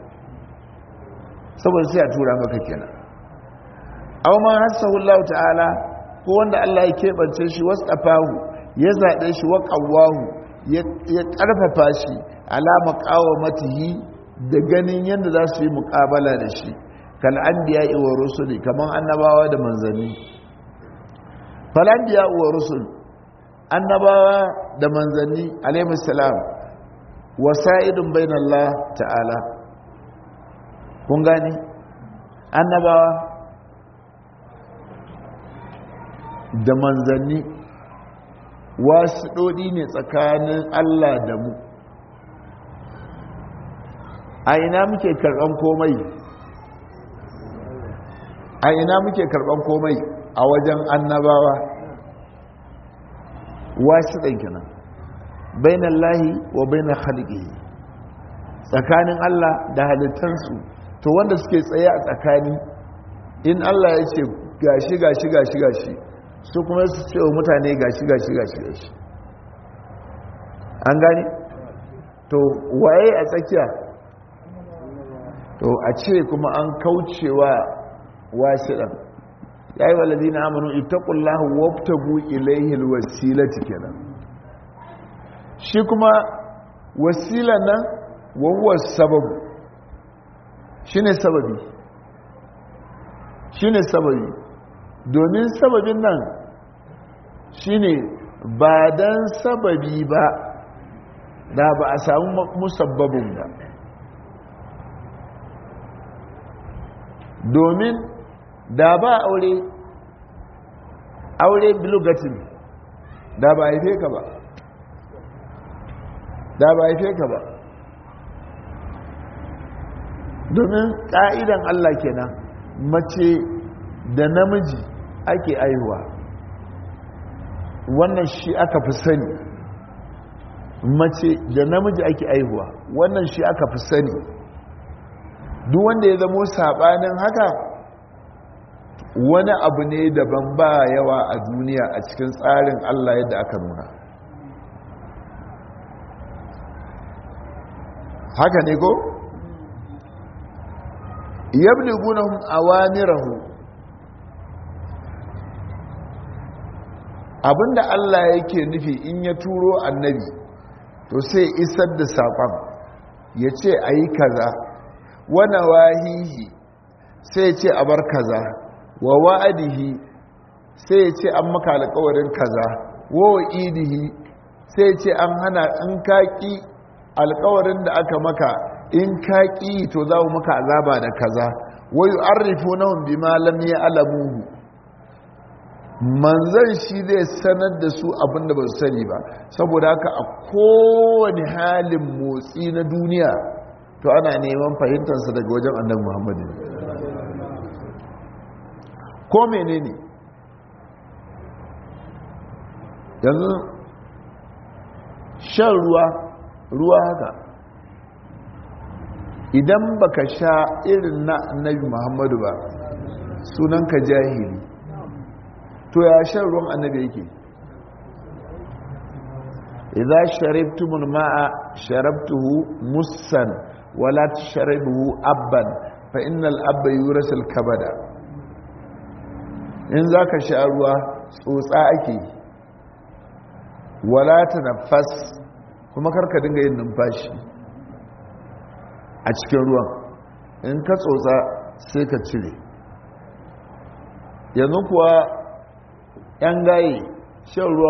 saboda sai a tura maka kenan. Aw ma hasahu Allah ta'ala ko wanda Allah ya keɓance shi wasafahu ya zaɓe shi wa qawwahu ya ƙarfafa shi alama qawamatihi da ganin yadda za su yi muƙabala da shi kal anbiya wa rusuli kaman annabawa da manzanni fal anbiya wa rusul annabawa da manzanni alaihi salam wasa'idun bainallah ta'ala kun gane annabawa da manzanni wasu ɗoɗi ne tsakanin Allah da mu a ina muke karɓan komai a ina muke karɓan komai a wajen annabawa wasu ɗankina bainan lahi wa bainan halittu tsakanin Allah da halittarsu to wanda suke tsaye a tsakani in Allah ya ce gashi gashi gashi gashi su kuma su ce wa mutane gashi gashi gashi gashi an gani to waye a tsakiya to a ce kuma an kaucewa wasiɗan ya yi walazi na amonu itaƙullahu wabtagu ilaihil wasilati kenan shi kuma wasila nan wawuwar sababu shi ne sababi domin sababin nan shi ne ba don sababi ba da ba a samu musabbabin ba domin da ba aure bilugatin da ba haife ka ba domin ƙa'idan Allah kenan mace da namiji ake aihuwa wannan shi aka fi sani mace da namiji ake aihuwa wannan shi aka fi sani duk wanda ya zamo saɓanin haka wani abu ne daban ba yawa a duniya a cikin tsarin Allah yadda aka nuna haka ne ko yabligунahum awamirahu abinda Allah yake nufi in ya turo annabi to sai isar da saƙon ya ce a yi kaza wana wahihi sai ce a bar kaza wa wa'adihi sai ce an maka alƙawarin kaza wa wa'idihi sai ce an hana in kaƙi alƙawarin da aka maka in kaƙi to za mu maka azaba da kaza wa yu'arrifunahum bima lam ya'lamuhu manzan shi zai sanar da su abinda ba su sani ba saboda haka a kowane halin motsi na duniya to ana neman fahimtarsa daga wajen annabi Muhammadu ko menene yanzu shan ruwa haka idan baka sha irin na annabi Muhammadu ba sunanka jahili to ya shan ruwan annabi yake idza sharibtumul ma'a sharabtuhu mussan wala tashrabuhu abban fa innal abba yurasul kabada in zaka sha ruwa tsotsa ake wala tanaffas kuma karka dinga yin numfashi a cikin ruwan in ka tsotsa sai ka cire yanzu kuwa yan gaye shan ruwa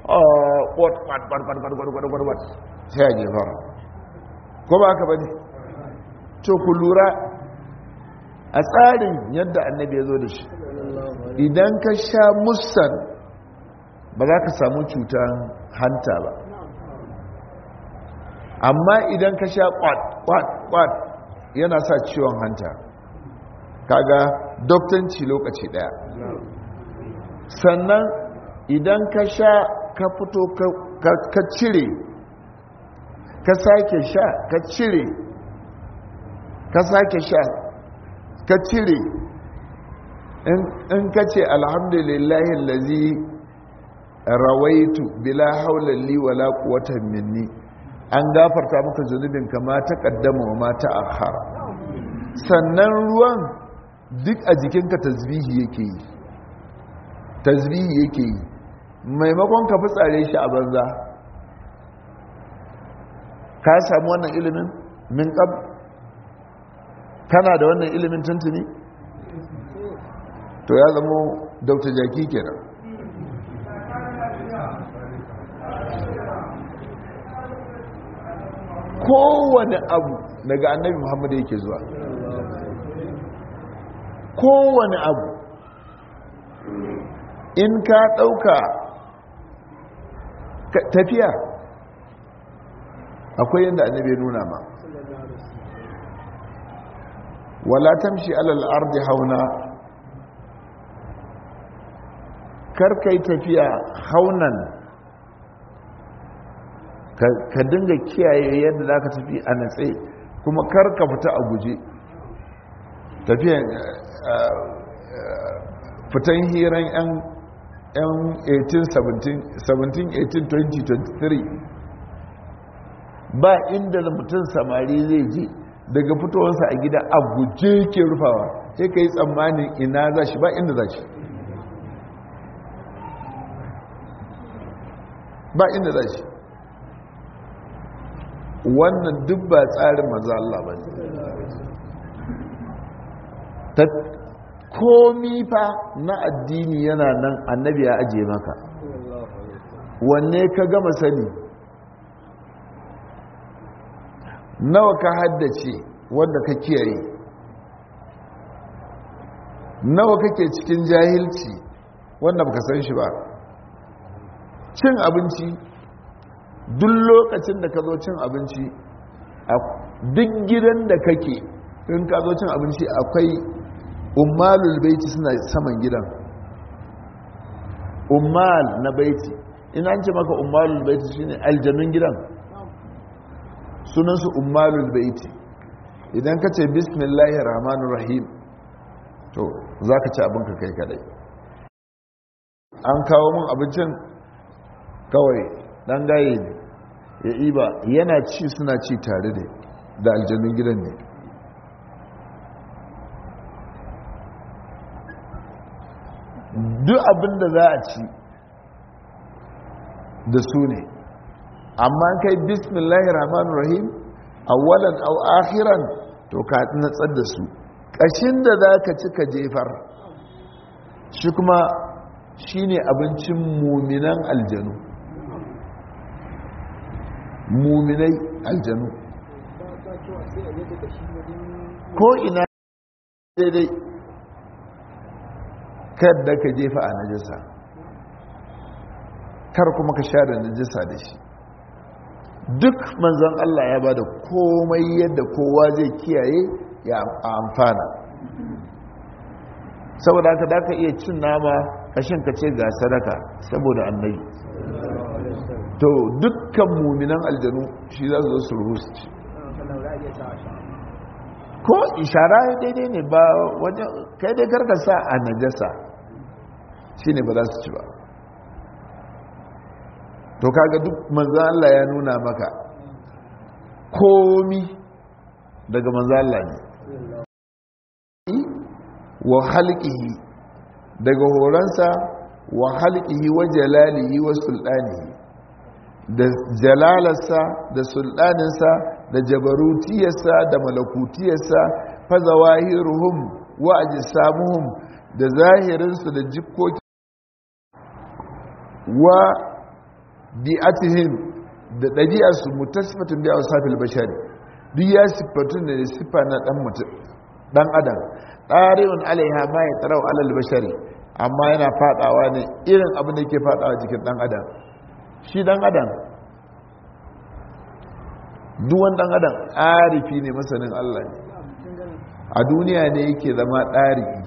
kwat sai a jefa ko ba haka ba ne to ku lura a tsarin yadda annabi ya zo da shi idan ka sha musan ba za ka samu cutar hanta ba amma idan ka sha kwat yana sa ciwon hanta kaga doktanci lokaci daya sannan idan ka sha ka fito ka cire ka sake sha ka cire ka sake sha ka cire in ka ce alhamdulillahi lazi rawaitu bila haula li wala quwwatan minni an gafarta maka zunubin kama ta kaddama wa mata akhara sannan ruwan duk a jikinka tasbihi yake yi tasbihi yake yi maimakon ka fitsare shi a banza. Ka samu wannan ilimin min qab kana da wannan ilimin tuntuni to ya zama dauta jaki kenan. Kowane abu daga annabi Muhammad yake zuwa, kowane abu in ka ɗauka tafiya akwai yadda annabi ya nuna ma, wala tamshi alal ardi hauna, karkai tafiya haunan, ka dinga kiyaye yadda za ka tafi a natse, kuma karka fita a guje. Tafiyan fitan hiran 'yan 17-18-20-23 ba inda mutum samari zai je daga fitowarsa a gida a guje ke rufawa, sai ka yi tsammanin ina za shi, ba inda za shi, ba inda za shi. Wannan duk ba tsarin manzo Allah ba ne. Komi fa na addini yana nan annabi ya ajiye maka, wanne ka gama sani, nawa ka haddace wanda ka kiyaye, nawa kake cikin jahilci wanda baka san shi ba. Cin abinci, duk lokacin da ka zo cin abinci, duk gidan da kake in ka zo cin abinci akwai ummalul baiti suna saman gidan, ummal na baiti. in an ce maka ummalul baiti shine aljanun gidan, sunansu ummalul baiti. idan ka ce bismillahir rahmanir rahim to za ka ci abinka kai kadai. an kawo mun abincin kawai dan gaye ne ya iba, yana ci suna ci tare da aljanun gidan ne. duk abin da za a ci da su ne, amma kai bismillahir rahmanir rahim awwalan aw akhiran to ka natsar da su. kashin da za ka ci ka jefar shi kuma shine abincin muminan aljanu, muminai aljanu ko ina daidai, kada ka jefa a najasa, kar kuma ka share najasa da shi. duk manzon Allah ya bada komai yadda kowa zai kiyaye ya amfana. saboda haka da ka iya cin nama kashin ka ce ga sadaka saboda annabi, to dukkan muminan aljanu shi za su zo su rusu ko ishara daidai ne ba wajen kai dai karka sa a najasa shi ne ba za su ci ba. to kaga duk manzan Allah ya nuna maka komi daga manzan Allah ne. wa halqihi daga horonsa, wa halqihi wa jalalihi wa sultanihi, da jalalarsa da sultaninsa da jabarutiyarsa da malakutiyarsa, fa zawahiruhum wa ajsamuhum, da zahirinsu da jikkoki, wa bi'atihim da ɗabi'arsu mutasiffatun bi awsafil bashari, duk ya siffatun da siffa na dan adam. ɗari'un alaiha ma ya tarau alal bashari, amma yana fadawa ne irin abin da yake fadawa jikin dan adam. shi dan adam, duwan dan adam arifi ne, masanin Allah ne. a duniya ne yake zama ɗari'i.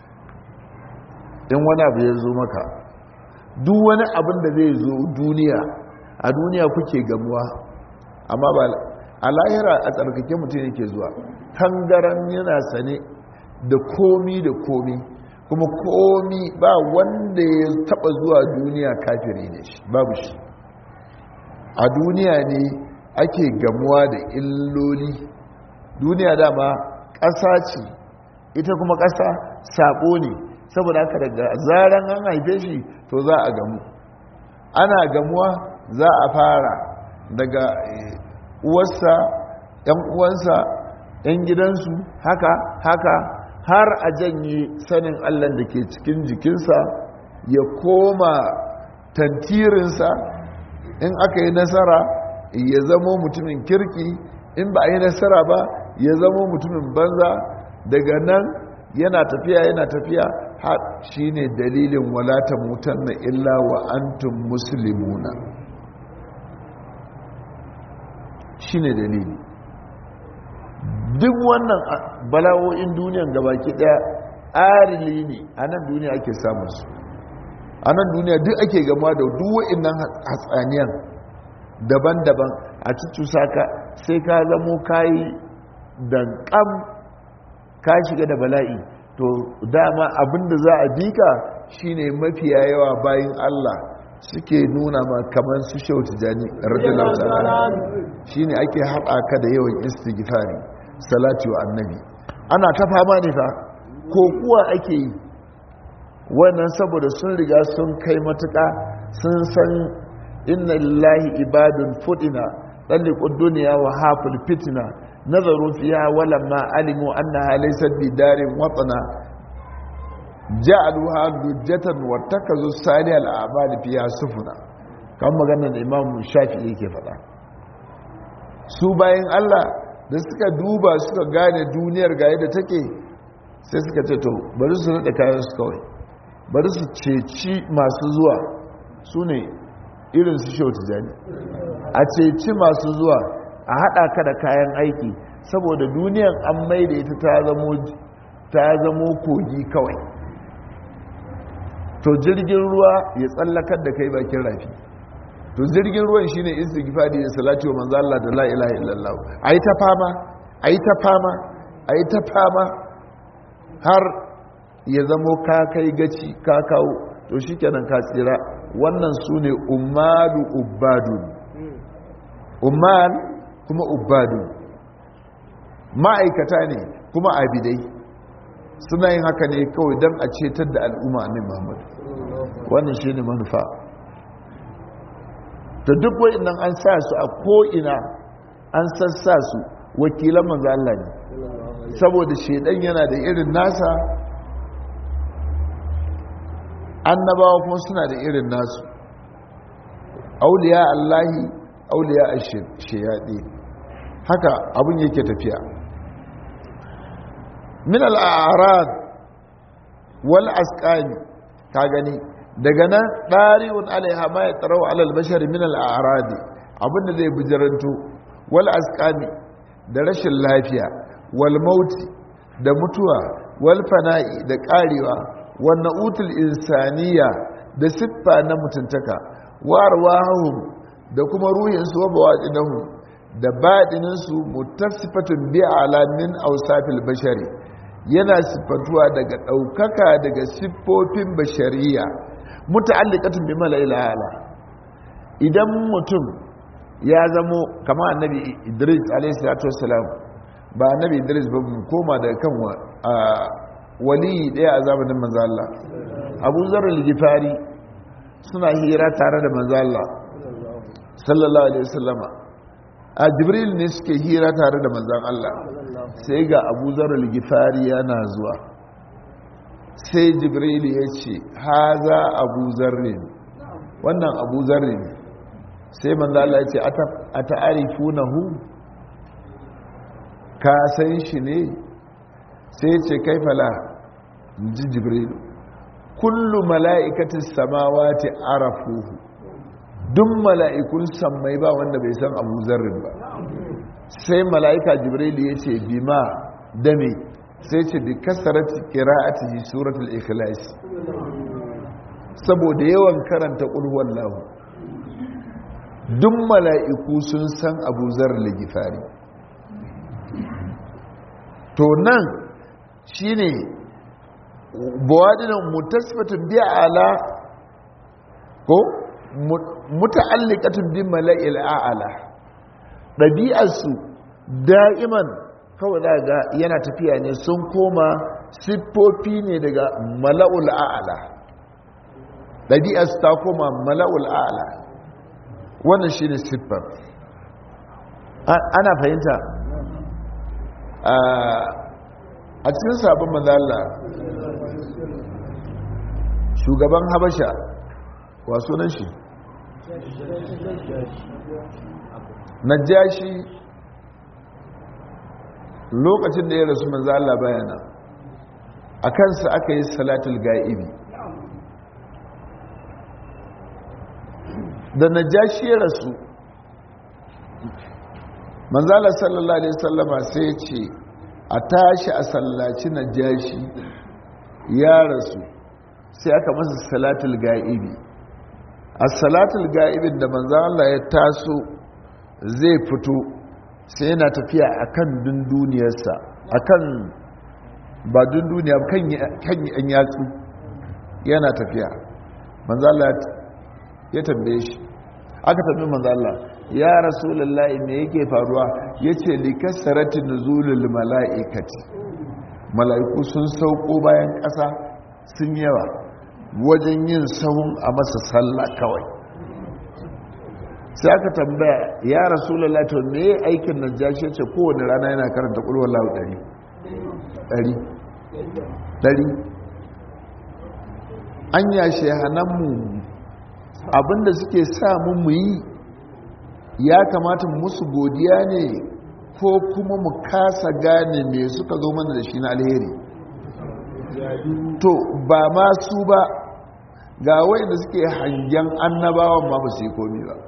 in wani abu ya zo maka, duk wani abin da zai zo duniya, a duniya kuke gamuwa, amma ba a lahira a tsarkake mutum yake zuwa. tangaran yana sane da komi da komi, kuma komi ba wanda ya taba zuwa duniya kafiri ne shi, babu shi. a duniya ne ake gamuwa da illoli. duniya dama ƙasa ce, ita kuma ƙasa saɓo ne. saboda haka daga zaran an haife shi to za a gamu, ana gamuwa za a fara daga uwarsa, ‘yan uwansa, ‘yan gidansu, haka har a janye sanin Allah da ke cikin jikinsa ya koma tantirinsa. In aka yi nasara ya zamo mutumin kirki, in ba a yi nasara ba ya zamo mutumin banza. Daga nan yana tafiya har shi ne dalilin walata mutan na illa wa antum muslimuna, shi ne dalili. Duk wannan bala'o'in duniyan gabaki daya arili ne, a nan duniya ake samun su, a nan duniya duk ake gama da duk wa'innan hatsaniyan daban-daban a cucusa ka, sai ka zamo kayi dankam ka shiga da bala'i. To dama abinda za a bika shine mafiya yawa bayan Allah suke nuna ma kamar su Shehu Tijani radiyallahu ta'ala, shine ake haɗa ka da yawan istighfari, salati wa annabi. Ana ta fama ne fa, ko kuwa ake yi wannan saboda sun riga sun kai matuƙa, sun san inna lillahi ibadun fudina ɗalliƙun duniya wa hafil fitina nazaru fiya walamma alimu annaha laysat bidarin watana ja'aluha lujjatan wattakazu salihal a'mali fiha sufuna. Kan maganar Imam Shafi'i yake faɗa, su bayan Allah da suka duba suka gane duniyar ga yadda take, sai suka ce to bari su nade kayan su kawai, bari su ceci masu zuwa, su ne irin su Shehu Tijani, a ceci masu zuwa, a haɗa ka da kayan aiki, saboda duniyan an maida ita ta zamo kogi kawai. To jirgin ruwa ya tsallakar da kai bakin rafi, to jirgin ruwan shine istighfari da salati wa manzo Allah da la ilaha illallah. Ayi ta fama har ya zamo ka kai gaci ka kawo, to shikenan ka tsira. Wannan sune ummadu ubadun, umman kuma ubadun, ma'aikata ne kuma abidai, suna yin haka ne kawai don a cetar da al'umma annabi Muhammad. Wannan shi ne manufa. Ta duk wa'innan an sa su a ko'ina, an sassa su wakilan manzo Allah ne, saboda shedan yana da irin nasa, annabawa kuma suna da irin nasu. Auliya Allahi auliya ash-shayadi, haka abun yake tafiya. Min al'arad wal asqani, ka gani daga nan dariun alaiha ma ya tarau alal bashar min al'arad, abinda zai bujaranto, wal asqani da rashin lafiya, wal mauti da mutuwa, wal fana'i da karewa, wan na'utul insaniya da siffa na mutuntaka, wa arwahum da kuma ruhinsu wa bawadinahum da baɗininsu mutasifatun bi alamin ausafil bashari, yana siffatuwa daga ɗaukaka daga siffofin bashariya, muta'alliqatun bi mala'il ala. Idan mutum ya zamo kama annabi Idris alayhi salatu wassalam, ba annabi Idris ba, mu koma daga kan wali ɗaya a zamanin manzo Allah, Abu Zarr al-Ghifari, suna hira tare da manzo Allah sallallahu alaihi wasallama. A Jibril ne suke hira tare da manzon Allah, sai ga Abu Zarr al-Ghifari yana zuwa, sai Jibril ya ce haza Abu Zarr, wannan Abu Zarr ne. Sai manzo Allah ya ce ata'arifunahu, ka san shi ne? Sai ya ce kaifala, ji Jibril, kullu mala'ikatis samawati arafuhu, duk mala'ikun sammai ba wanda bai san Abu Zarrin ba. Sai mala'ika Jibril ya ce bima dame, sai ce bi kasarati qira'atihi suratul ikhlas, saboda yawan karanta qul huwallahu, duk mala'iku sun san Abu Zarr al-Ghifari. To nan shine bawadinan mutasfatun bi ala ko muta'alliqatun bi mala'il a'la, dabi'arsu da'iman kawai daga yana tafiya ne sun koma siffofi ne daga mala'ul a'ala, ɗabi'arsu ta koma mala'ul a'ala. Wannan shi ne siffar. Ana fahimta a cikin sabon manzala shugaban habasha wa sunan shi najashi, lokacin da ya rasu manzala bayana a kansa aka yi salatul ga'ibi. da najashi ya rasu manzala sallallahu alaihi sallama sai ya ce a tashi a sallaci najashi ya rasu, sai aka masa salatul ga'ibi. a salatul ga'ibin da manzala ya taso zai fito sai yana tafiya akan dunduniyarsa, akan ba dunduniya kan yan yatsu yana tafiya. manzala ya tambaye shi, aka tambaye manzala, ya rasulullahi me yake faruwa? yace likasarati nuzulul malaikati, malaiku sun sauko bayan ƙasa sun yawa wajen yin sahun a masa sallah kawai. sai aka tambaya, ya rasulullahi to me aikin najashi? yace kowane rana yana karanta qul huwallahu 100. anya shehananmu abinda suke sa mu yi ya kamata musu godiya ne ko kuma mu kasa gane me suka zo mana da shi na alheri? to ba ma su ba, ga wayanda suke hangen annabawan ma ba su yi komi ba.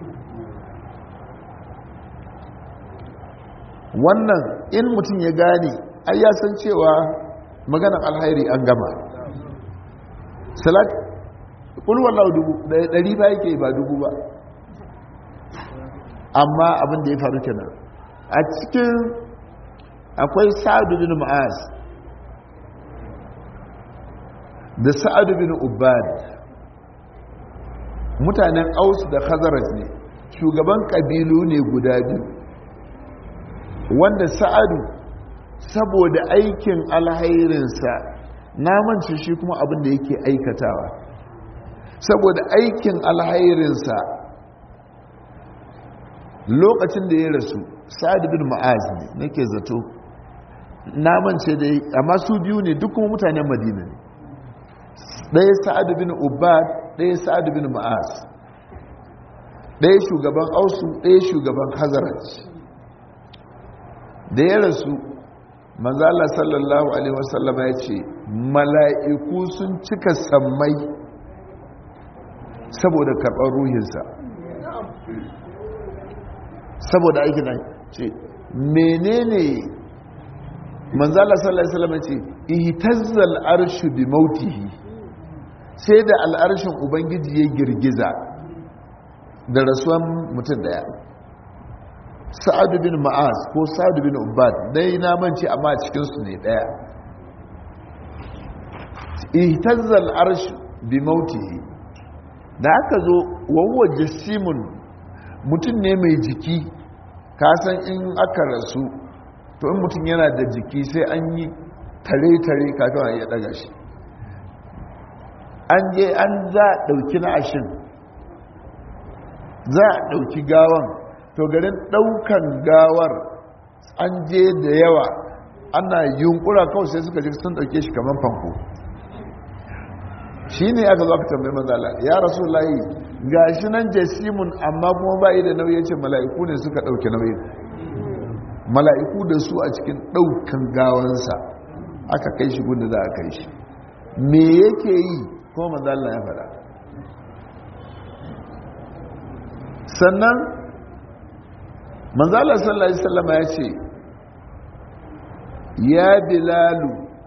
wannan in mutum ya gane ai ya san cewa maganar alheri an gama. salat kul wallahu 100 ba yake ba 1000 ba. amma abin da ya faru kenan a cikin akwai Sa'ad bin Mu'az da Sa'ad bin Ubad, mutanen Aus da Khazraj ne, shugaban kabilu ne guda biyu, wanda Sa'adu saboda aikin alhairinsa namanci shi kuma abin da yake aikatawa, saboda aikin alhairinsa lokacin da ya rasu Sa'ad bin Mu'az ne nake zato, namance da amma su biyu ne duk kuma mutanen Madina ne, ɗaya Sa'ad bin Ubad, ɗaya Sa'ad bin Mu'az, ɗaya shugaban Ausu, ɗaya shugaban Khazraj. da ya rasu manzo Allah sallallahu alaihi wasallam ya ce mala'iku sun cika sammai saboda karɓar ruhinsa, saboda aikin nan ce menene manzo Allah sallallahu alaihi wasallam ya ce ihtazzal arshu bi mautihi, sai da al'arshin ubangiji ya girgiza da rasuwan mutum daya. Sa'ad bin Ma'az ko Sa'ad bin Ubad dai na mance amma cikin su ne daya. ihtazzal arsh bi mautihi, da aka zo wawa jasimun, mutum ne mai jiki, ka san in aka rasu to in mutum yana da jiki sai an yi tare-tare kafin a iya daga shi. an je an za a ɗauki na'ashin, za a ɗauki gawan, to garin ɗaukan gawar an je da yawa ana yunkura kawai sai suka ji sun ɗauke shi kamar fanko. shi ne aka zo aka tambayi manzala, ya rasu layi ga shi nan jasimun amma kuma ba'i da nauyi, ce mala'iku ne suka ɗauke nauyin, mala'iku da su a cikin ɗaukan gawansa aka kai shi gunda za a kai shi. me yake yi kuma manzala ya faɗa. sannan manzala sallallahu alaihi wasallam ya ce ya bilalu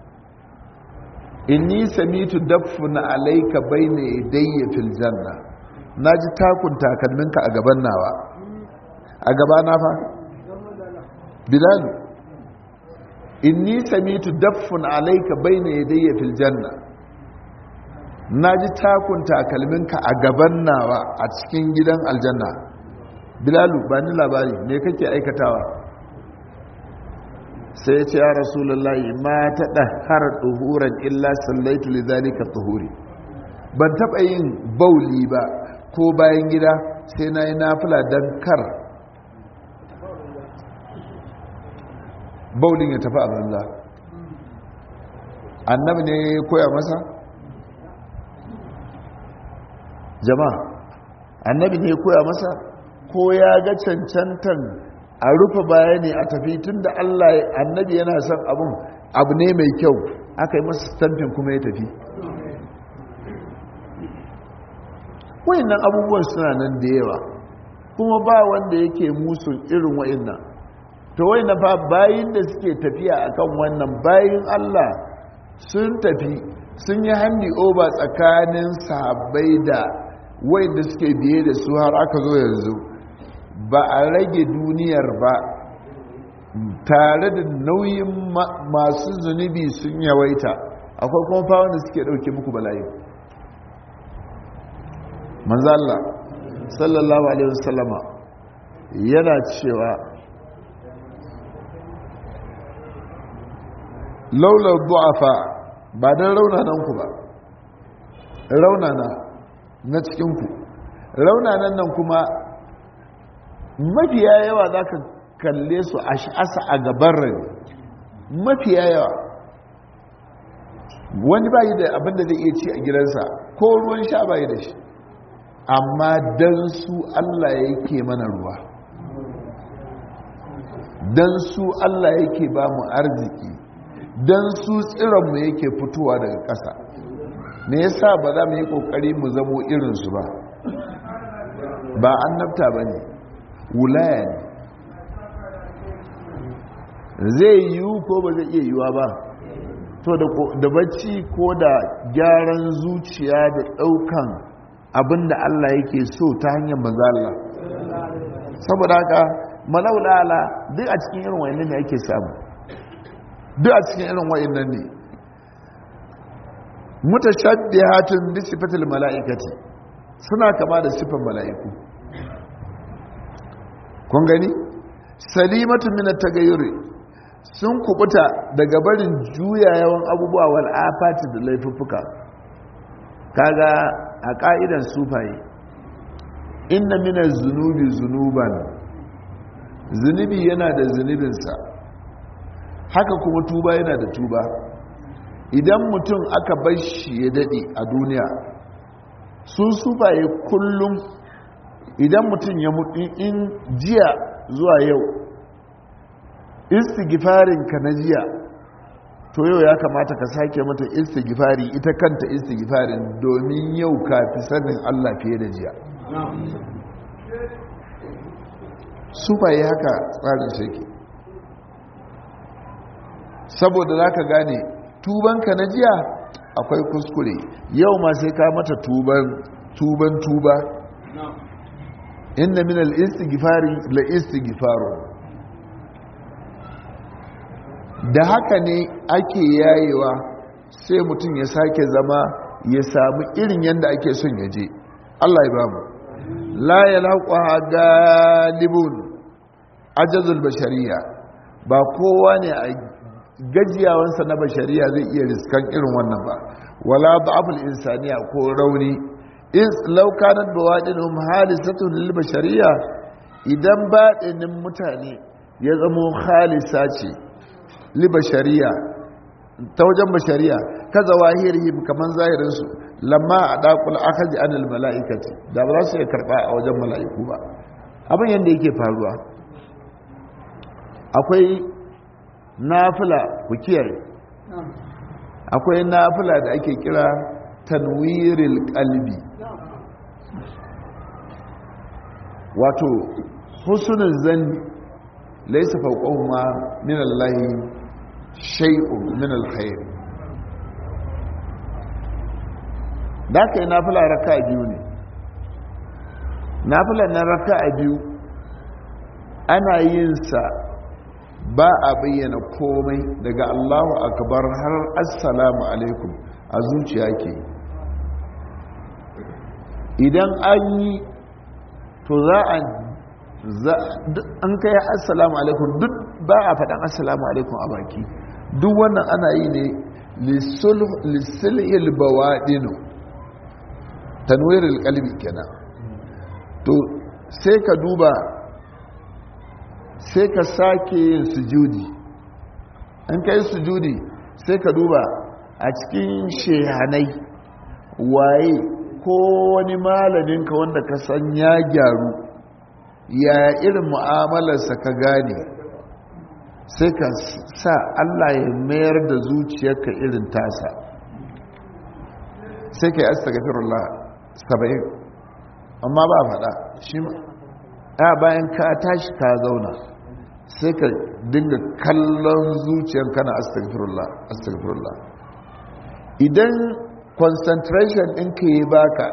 inni samitu dafna alayka bayna yadayya fil janna, naji takun takalminka a gaban nawa, a gaba na fa bilalu inni samitu dafna alayka bayna yadayya fil janna, naji takun takalminka a gaban nawa a cikin gidan aljanna. bilalu ba ni labari me kake aikatawa? sai ce ya rasulullahi ma ta ɗahar ɗuhuran illa sallaitu li zalika tuhuri, ban taɓa yin bauli ba ko bayan gida sai na yi nafila don kar baulin ya tafi a banza. Annabi ne ya koya masa? Jama'a, annabi ne ya koya masa ko ya ga cancantan a rufe baya ne a tafi tun da Allah annabi yana son abu ne mai kyau aka yi masa stampin kuma ya tafi. Wayannan abubuwan suna nan da yawa kuma ba wanda yake musun irin wayannan. To wayannan fa bayin da suke tafiya akan wannan bayin Allah sun tafi sun yi handi over tsakanin sahabbai da wayanda suke biye da su har aka zo yanzu ba a rage duniyar ba tare da nauyin masu zunubi sun yawaita. Akwai kuma fa wanda suke dauke muku bala'i. Manzo Allah sallallahu alaihi wasallama yana cewa laula du'afa, ba dan raunanan ku ba, raunana na cikin ku, raunanan nan kuma mafiya yawa zaka kalle su ash'asa a gaban rai, mafiya yawa wani bayi da abinda zai iya ci a gidansa ko ruwan sha bayi da shi, amma dan su Allah yake mana ruwa, dan su Allah yake ba mu arziki, dan su tsiranmu yake fitowa daga ƙasa. Me yasa ba za mu yi ƙoƙari mu zamo irinsu ba? Ba annabta ba ne, wulaya ne. Zai yiwu ko ba zai iya yiwuwa ba? To da bacci ko da gyaran zuciya da ɗaukan abinda Allah yake so ta hanyar manzala. Saboda haka malaulala duk a cikin irin wayannan ne ake samu, duk a cikin irin wayannan ne. Mutashabbihatun bi sifatil mala'ikati, suna kama da sifan mala'iku. Kun gani? Salimatu min at-tagayyuri, sun kubuta daga barin juyayawan abubuwa wal afati da laifuffuka. Kaga a ka'idan sufaye, inna min az-zunubi zunuban, zunubi yana da zunubinsa, haka kuma tuba yana da tuba. Idan mutum aka bar shi ya dade a duniya, sun sufaye kullum idan mutum ya mutu in jiya zuwa yau istighfarin ka na jiya, to yau ya kamata ka sake mata istighfari ita kanta istighfarin, domin yau ka fi sanin Allah fiye da jiya. Sufaye haka tsarin shake, saboda za ka gane tubanka na jiya akwai kuskure, yau ma sai ka mata tuba. Inna min al-istighfari la istighfaru. Da haka ne ake yayewa sai mutum ya sake zama ya samu irin yadda ake son ya je. Allah ya bamu. La yalqa galibun ajazul bashariya, ba kowa ne a gajiyawansa na bashariya zai iya riskan irin wannan ba, wala da'aful insaniya ko rauni. In law kanat bawadinhum halisatun lil bashariya, idan baɗinin mutane ya zamo halisa ce li bashariya ta wajen bashariya, kaza wahirihim kaman zahirin su, lamma adaqul akhadhi anil malaikati, da ba za su iya karba a wajen mala'iku ba. Abin yanda yake faruwa, akwai nafila, ku kiyaye, akwai nafila da ake kira tanwiril qalbi, wato husnul zanni laysa fawqahuma min Allahi shay'un min alkhair. da kai nafila raka'a biyu ne, nafilan nan raka'a biyu ana yin sa ba a bayyana komai daga Allahu akbar har assalamu alaikum a zuciya ke. Idan an yi to za an kai assalamu alaikum, duk ba a faɗan assalamu alaikum a baki, duk wannan ana yi ne lissulhil bawaɗinu tanwirul qalbi kenan. To sai ka duba, sai ka sake yin sujudi, in ka yi sujudi sai ka duba a cikin shehanai waye ko wani malaminka wanda ka san ya gyaru, ya irin mu'amalarsa ka gane, sai ka sa Allah ya mayar da zuciyarka irin tasa, sai ka yi astaghfirullah 70, amma ba faɗa shi bayan ka tashi ka zauna sai ka dinga kallon zuciyar kana astaghfirullah astaghfirullah. Idan concentration ɗinka yi baka,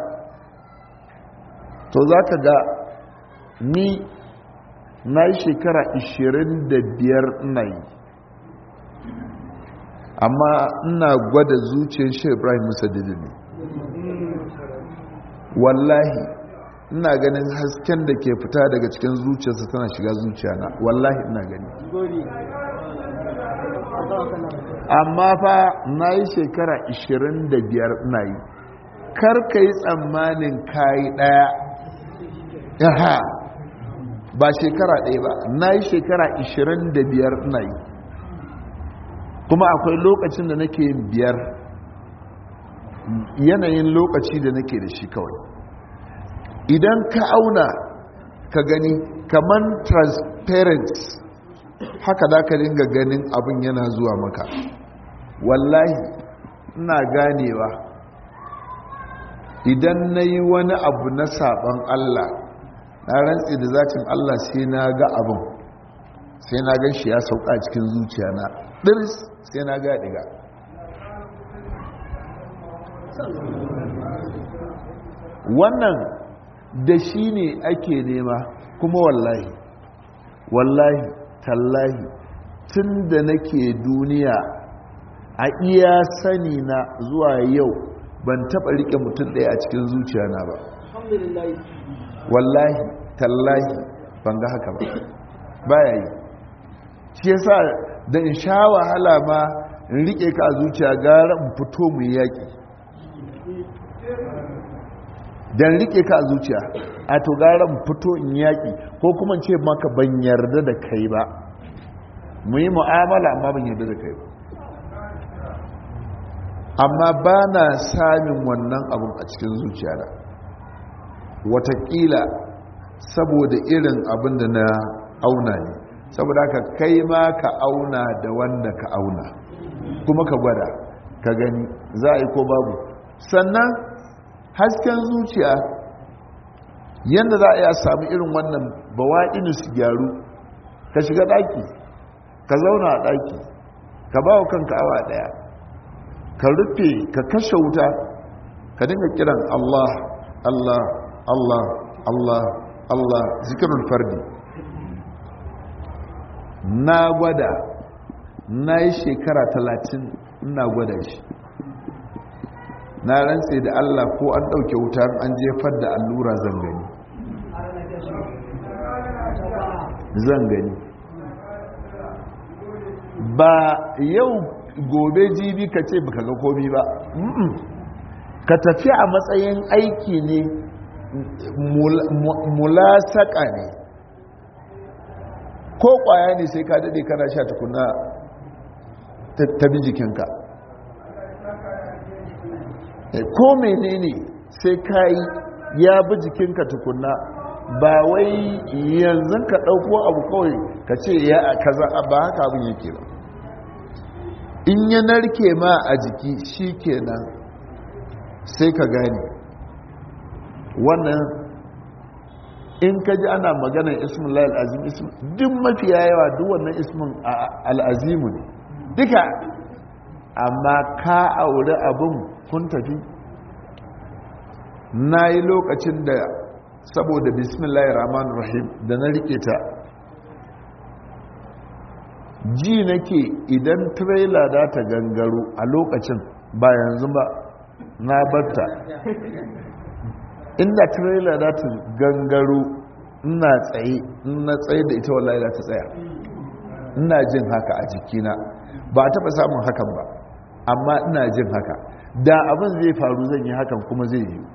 to za ka ga ni na yi shekara 25 ina yi, amma ina gwada zuciyar shi Ibrahim Musa Didi ne, wallahi ina ganin hasken da ke fita daga cikin zuciyarsa tana shiga zuciyana, wallahi ina gani. Amma fa na yi shekara 25 ina yi, karka yi tsammanin kayi ɗaya, yaha ba shekara ɗaya ba, na yi shekara 25 ina yi, kuma akwai lokacin da nake yin 5, yanayin lokaci da nake da shi kawai. Idan ka auna ka gani kaman transparent, haka da ka dinga ganin abin yana zuwa maka, wallahi ina ganewa idan na yi wani abu na saban Allah, na rantsi da zatin Allah sai na ga abin, sai na gan shi ya sauka cikin zuciya na ɗirs, sai na ga ɗiga. Wannan da shi ne ake nema, kuma wallahi tallahi tun da nake duniya a iya sani na zuwa yau ban taɓa riƙe mutum ɗaya a cikin zuciya na ba, wallahi tallahi ban ga haka ba, baya yi. Shi yasa da in sha wahala ma in riƙe ka a zuciya gara in fito mu yaƙi, dan rike ka a zuciya a to gara mu fito in yaki, ko kuma ce maka ban yarda da kai ba, mu yi mu'amala amma ban yarda da kai ba. Amma ba na samun wannan abun a cikin zuciya da, watakila saboda irin abin da na auna ne, saboda haka kai ma ka auna da wanda ka auna, kuma ka gwada ka gani za a yi ko babu. Sannan hasken zuciya yadda za a yi a sami irin wannan bawaɗinu su gyaru, ka shiga ɗaki, ka zauna a ɗaki, ka ba wa kanka awa ɗaya, ka rufe, ka kashe wuta, ka dinga kiran Allah Allah Allah Allah Allah, zikirul fardi. Na gwada, na yi shekara 30 ina gwada shi, na rantse da Allah ko an ɗauke wutar an jefar da allura zan gani. Ba yau gobe jibi ka ce baka ga komi ba, ka tafi a matsayin aiki ne, mulasaka ne, ko kwaya ne sai ka daɗe kana sha tukuna ta bi jikinka, ko menene sai kai ya bi jikinka tukunna, ba wai yanzu ka ɗauko abu kawai ka ce ya kaza, ba haka abin yake ba. In ya narke ma a jiki shi kenan sai ka gane wannan. In ka ji ana maganar ismin layar azim, duk mafiya yawa duk wannan ismin al'azimu ne duka, amma ka aure abin kun tafi. Na yi lokacin da saboda bismillahir rahmanir rahim da na rike ta, ji nake idan trailer da ta gangaro a lokacin, ba yanzu ba na batta, inda trailer da ta gangaro ina tsaye da ita wallahi za ta tsaya. ina jin haka a jikina ba a taɓa samun hakan ba amma ina jin haka da abin zai faru zan yi hakan kuma zai yi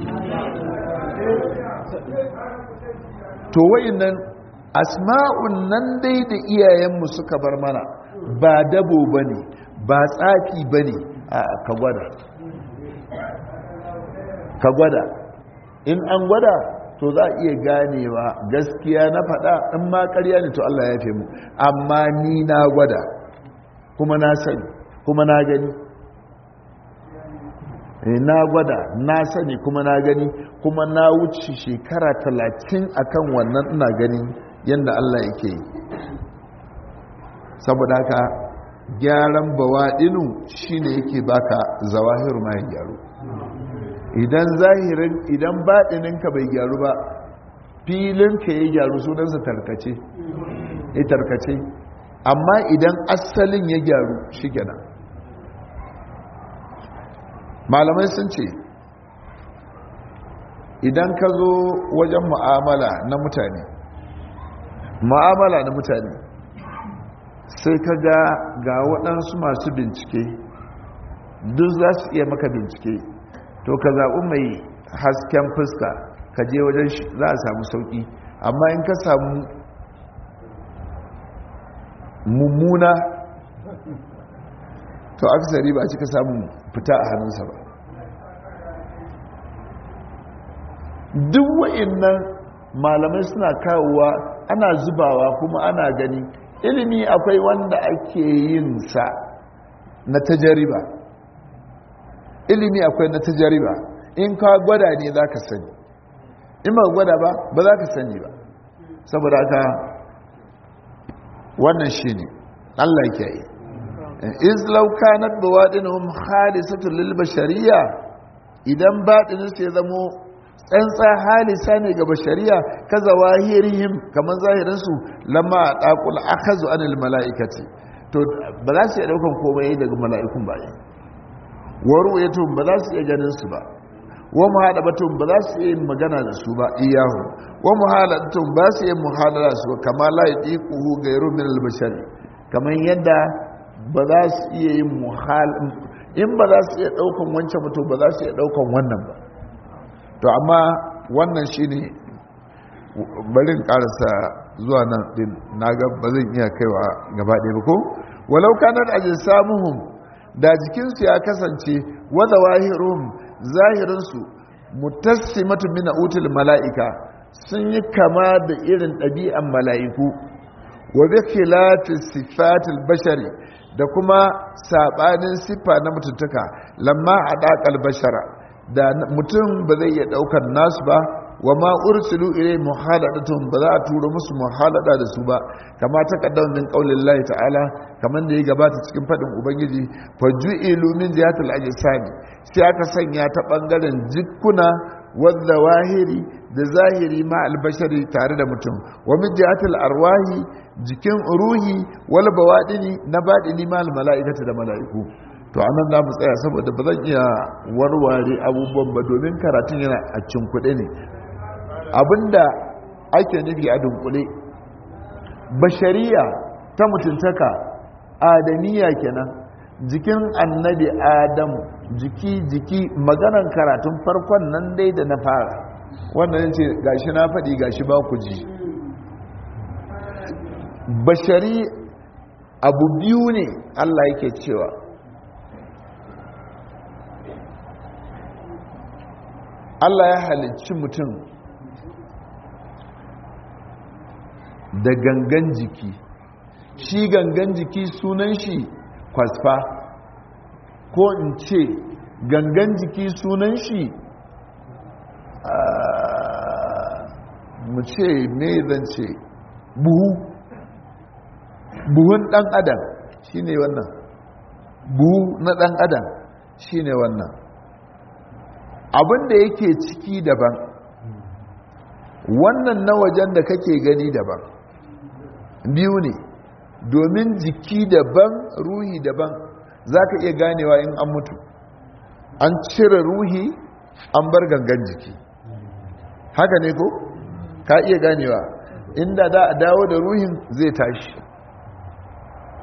to wa'innan asma'un nan dai da iyayenmu suka bar mana ba dabo ba ne ba tsafi ba ne a ka gwada in an gwada to za a iya ganewa gaskiya na faɗa in ma ƙarya ne to Allah ya fi mu amma ni na gwada kuma na sani kuma na gani na gwada na sani kuma na gani kuma na wuce shekara 30 akan wannan ina gani yadda Allah yake yi saboda haka gyaran bawaɗinu shine yake baka zawahir ma ya gyaru idan baɗininka bai gyaru ba filinka ya gyaru sunansa tarkace amma idan asalin ya gyaru shi kenan malamai sun ce idan ka zo wajen mu'amala na mutane sai ka ga waɗansu masu bincike duk za su iya maka bincike to ka zaɓi mai hasken fuska ka je wajen shi za a samu sauƙi amma in ka samu mummuna to aksari ba a cika samun fita a hannunsa ba duk wa'innan malamai suna kawowa ana zubawa kuma ana gani ilimi akwai wanda ake yin sa na tajariba ilimi akwai na tajariba in ka gwada ne za ka sani in ba gwada ba za ka sani ba saboda haka wannan shi ne Allah ke yi izlau kanat bawadinhum khalisatun lil bashariya idan baɗinin sai zamo tsantsa halisa ne ga bashariya ka zawahirihim kaman zahirin su lamma taqul akhazu anil malaikati to ba za su iya daukan komai daga mala'ikun ba wa ru'yatun ba za su iya ganin su ba wa muhadabatun ba za su iya magana da su ba iyahu wa muhalatun ba su iya muhalala su kama la yadiquhu ghayru min al-bashari kaman yadda ba za su iya yin in ba za su iya daukan wancan mutum ba za su iya daukan wannan ba to amma wannan shine barin karasa zuwa nan din naga ba zan iya kaiwa gaba ɗaya ba ko walau kanar ajsamuhum da jikinsu ya kasance wa zawahiruhum zahirinsu mutassimatu min utul mala'ika sun yi kama da irin ɗabi'an mala'iku wa bi khilafi sifatil bashari da kuma sabanin siffa na mutuntuka lamma adaqal bashara da mutum ba zai iya daukar nasu ba wa ma ursilu ilay muhaladatun ba za a tura musu muhalada da su ba kama ta kaddaun min qaulillahi ta'ala kaman da ya gabata cikin fadin ubangiji faju'ilu min jihatil ajsami sai aka sanya ta bangaren jikkuna wadda wahiri da zahiri ma albashari tare da mutum wa min jihatil arwahi jikin ruhi wal bawadini na badini ma mala'ikata da mala'iku to anan za mu tsaya saboda ba zan iya warware abubuwan ba domin karatun yana a cinkuɗe ne abinda ake nufi a dunkule bashariya ta mutuntaka adamiya kenan jikin annabi adamu jiki maganan karatun farkon nan dai da na fara wannan ce gashi na faɗi gashi ba ku ji bashari abu biyu ne Allah yake cewa Allah ya halicci mutum da gangan jiki shi gangan jiki sunan shi kwasfa ko in ce gangan jiki sunan shi mu ce me zan ce buhun dan adam shine wannan buhu na dan adam shine wannan abinda yake ciki daban wannan na wajen da kake gani daban biyu ne domin jiki daban ruhi daban za ka iya ganewa in an mutu an cire ruhi an bar gangan jiki haka ne ko ka iya ganewa inda da a dawo da ruhin zai tashi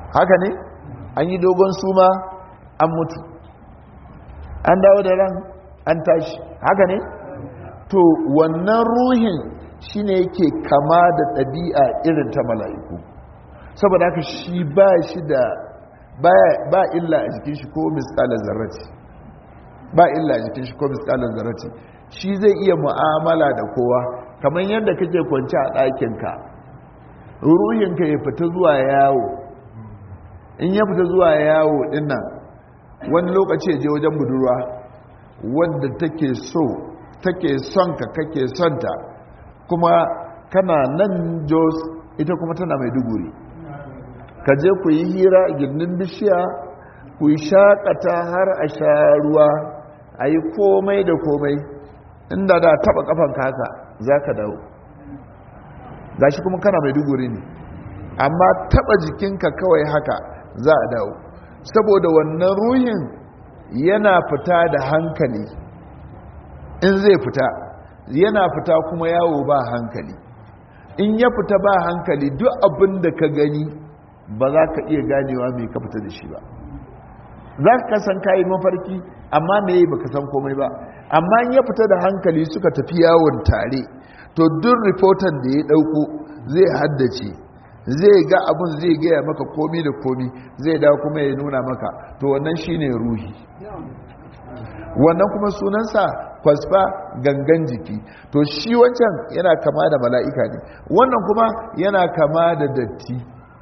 haka ne an yi dogon suma an mutu an dawo da ran an tashi haka ne to wannan ruhin shine yake kama da ɗabi'a irin ta mala'iku saboda haka shi ba shi da ba illa a jikin shi ko misalin zarrati ba illa a jikin shi ko misalin zarrati shi zai iya mu'amala da kowa kamar yadda kake kwanci a ɗakinka ruhinka ya fita zuwa yawo in ya fita zuwa yawo dinnan wani lokaci je wajen budurwa wadda take son ka kake son ta kuma kana nan Jos ita kuma tana Maiduguri ka je ku yi hira gindin bishiya ku yi shakata har a sha ruwa a yi komai da komai inda da taba kafan haka za ka dawo gashi kuma kana Maiduguri ne amma taba jikinka kawai haka za a dawo saboda wannan ruhin yana fita da hankali in zai fita yana fita kuma yawo ba hankali in ya fita ba hankali duk abin da ka gani ba za ka iya ganewa mai ka fita da shi ba za ka san kayi mafarki amma me ba ka san komai ba amma in ya fita da hankali suka tafi yawon tare to duk reporter da ya dauko zai haddace zai ga abin zai gaya maka komi da komi zai dawo kuma ya nuna maka to wannan shine ruhi wannan kuma sunansa kwasfa gangan jiki to shi wancan yana kama da mala'ika ne wannan kuma yana kama da datti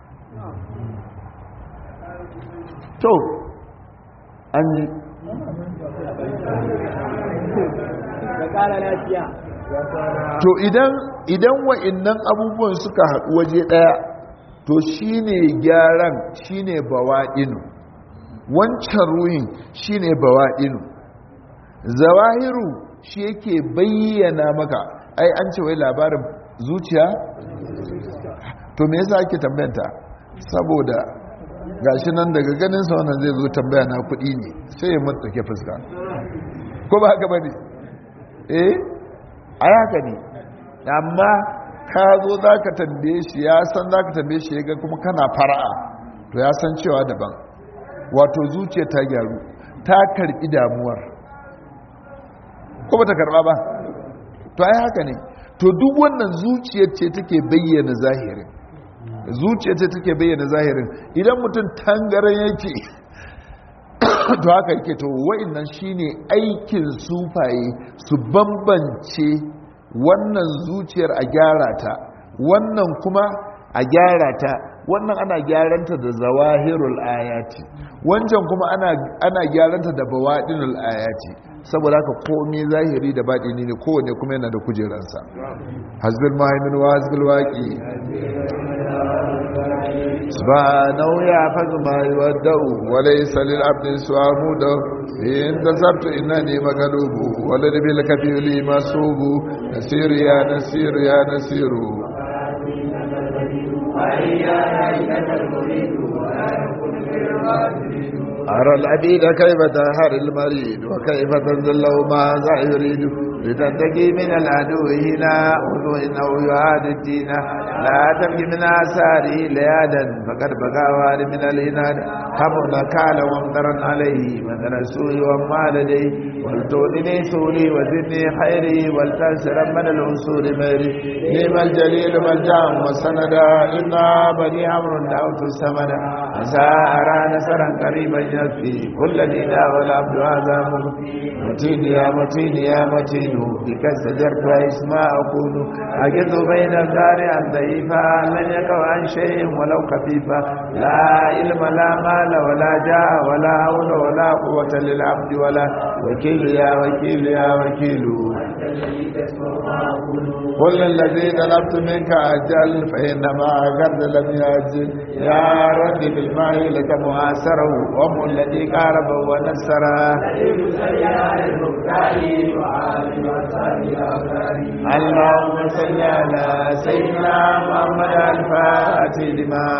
to an yi to idan wa'innan abubuwan suka haɗu waje ɗaya to shine gyaran shine bawa'inu wancan ruhin shine bawa'inu zawahiru shi yake bayyana maka ai an ce wai labarin zuciya to me yasa ake tambayanta saboda gashi nan daga ganin sa wannan zai zo tambaya na kuɗi ne sai ya matsake fuska ko ba haka bane ai haka ne amma ka zo zaka tambaye shi ya san zaka tambaye shi ya ga kuma kana fara'a to ya san cewa daban wato zuciya ta gyaru ta karbi damuwar ko ba ta karba ba to ai haka ne to duk wannan zuciyar ce take bayyana zahirin zuciyar ce take bayyana zahirin idan mutum tangaran yake to haka yake to wa'annan shine aikin sufaye su bambance wannan zuciyar a gyara ta wannan kuma a gyara ta wannan ana gyaranta da zawahirul ayati wancan kuma ana gyaranta da bawadinul ayati saboda haka komai zahiri da batini ne kowanne kuma yana da kujeransa hasbil muhaimin wa hasbil waqi subhanahu ya faz ma yuwaddu wa laysa lil abdi su'amudu in tasabtu innani maglubu wa lil bil kafili masubu nasir ya nasir ya nasiru أرى العبيد كيف تهر المريد وكيف تنزل له ماذا يريد لتنتقي من العدو هنا خذوا إنه يعاد الدين لا تبقي من آثاره ليادا فقد بقى واري من الإناد حمنا كالا وامترا عليه مثل السوء وما لديه ولتؤذني سولي وزدني خيري ولتنسرا من العنصر ميري نيم الجليل ملجأ وسندا إنا بني عمر دعوت السمدا عسى أرى نسرا قريبا يكفي كل دينا والعبد هذا متين يا متين يا متين بك سجرت واسما أقول أجد بين الدار عن ضعيفا لن يقع عن شيء ولو خفيفا لا علم لا مال ولا جاه ولا حول ولا قوة للعبد ولا وكيل يا وكيل يا وكيل كل الذي طلبت منك أجل فإنما أجرد لم يأجل يا رد بالماء لك مؤثره وهم الذي قارب ونسره اللهم صل على سيدنا محمد الفاتح لما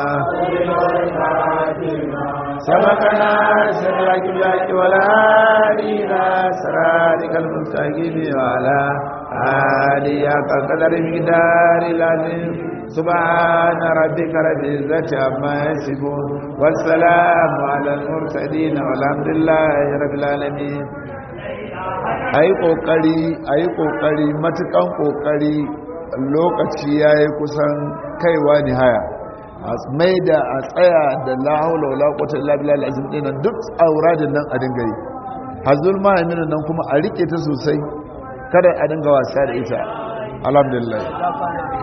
سبقنا سرك بالحق والهادي إلى صراطك المستقيم وعلى آلية قدر مقدار العظيم سبحان ربك رب العزة عما يصفون والسلام على المرسلين والحمد لله رب العالمين. ayi kokari matukan kokari lokaci yayi kusan kaiwa nihaya mai da a tsaya da la haula wala quwwata illa billahi azim dinan duk auradin nan a dinga yi hazul ma'aminin nan kuma a rike ta sosai kada a dinga wasa da ita alhamdulillah.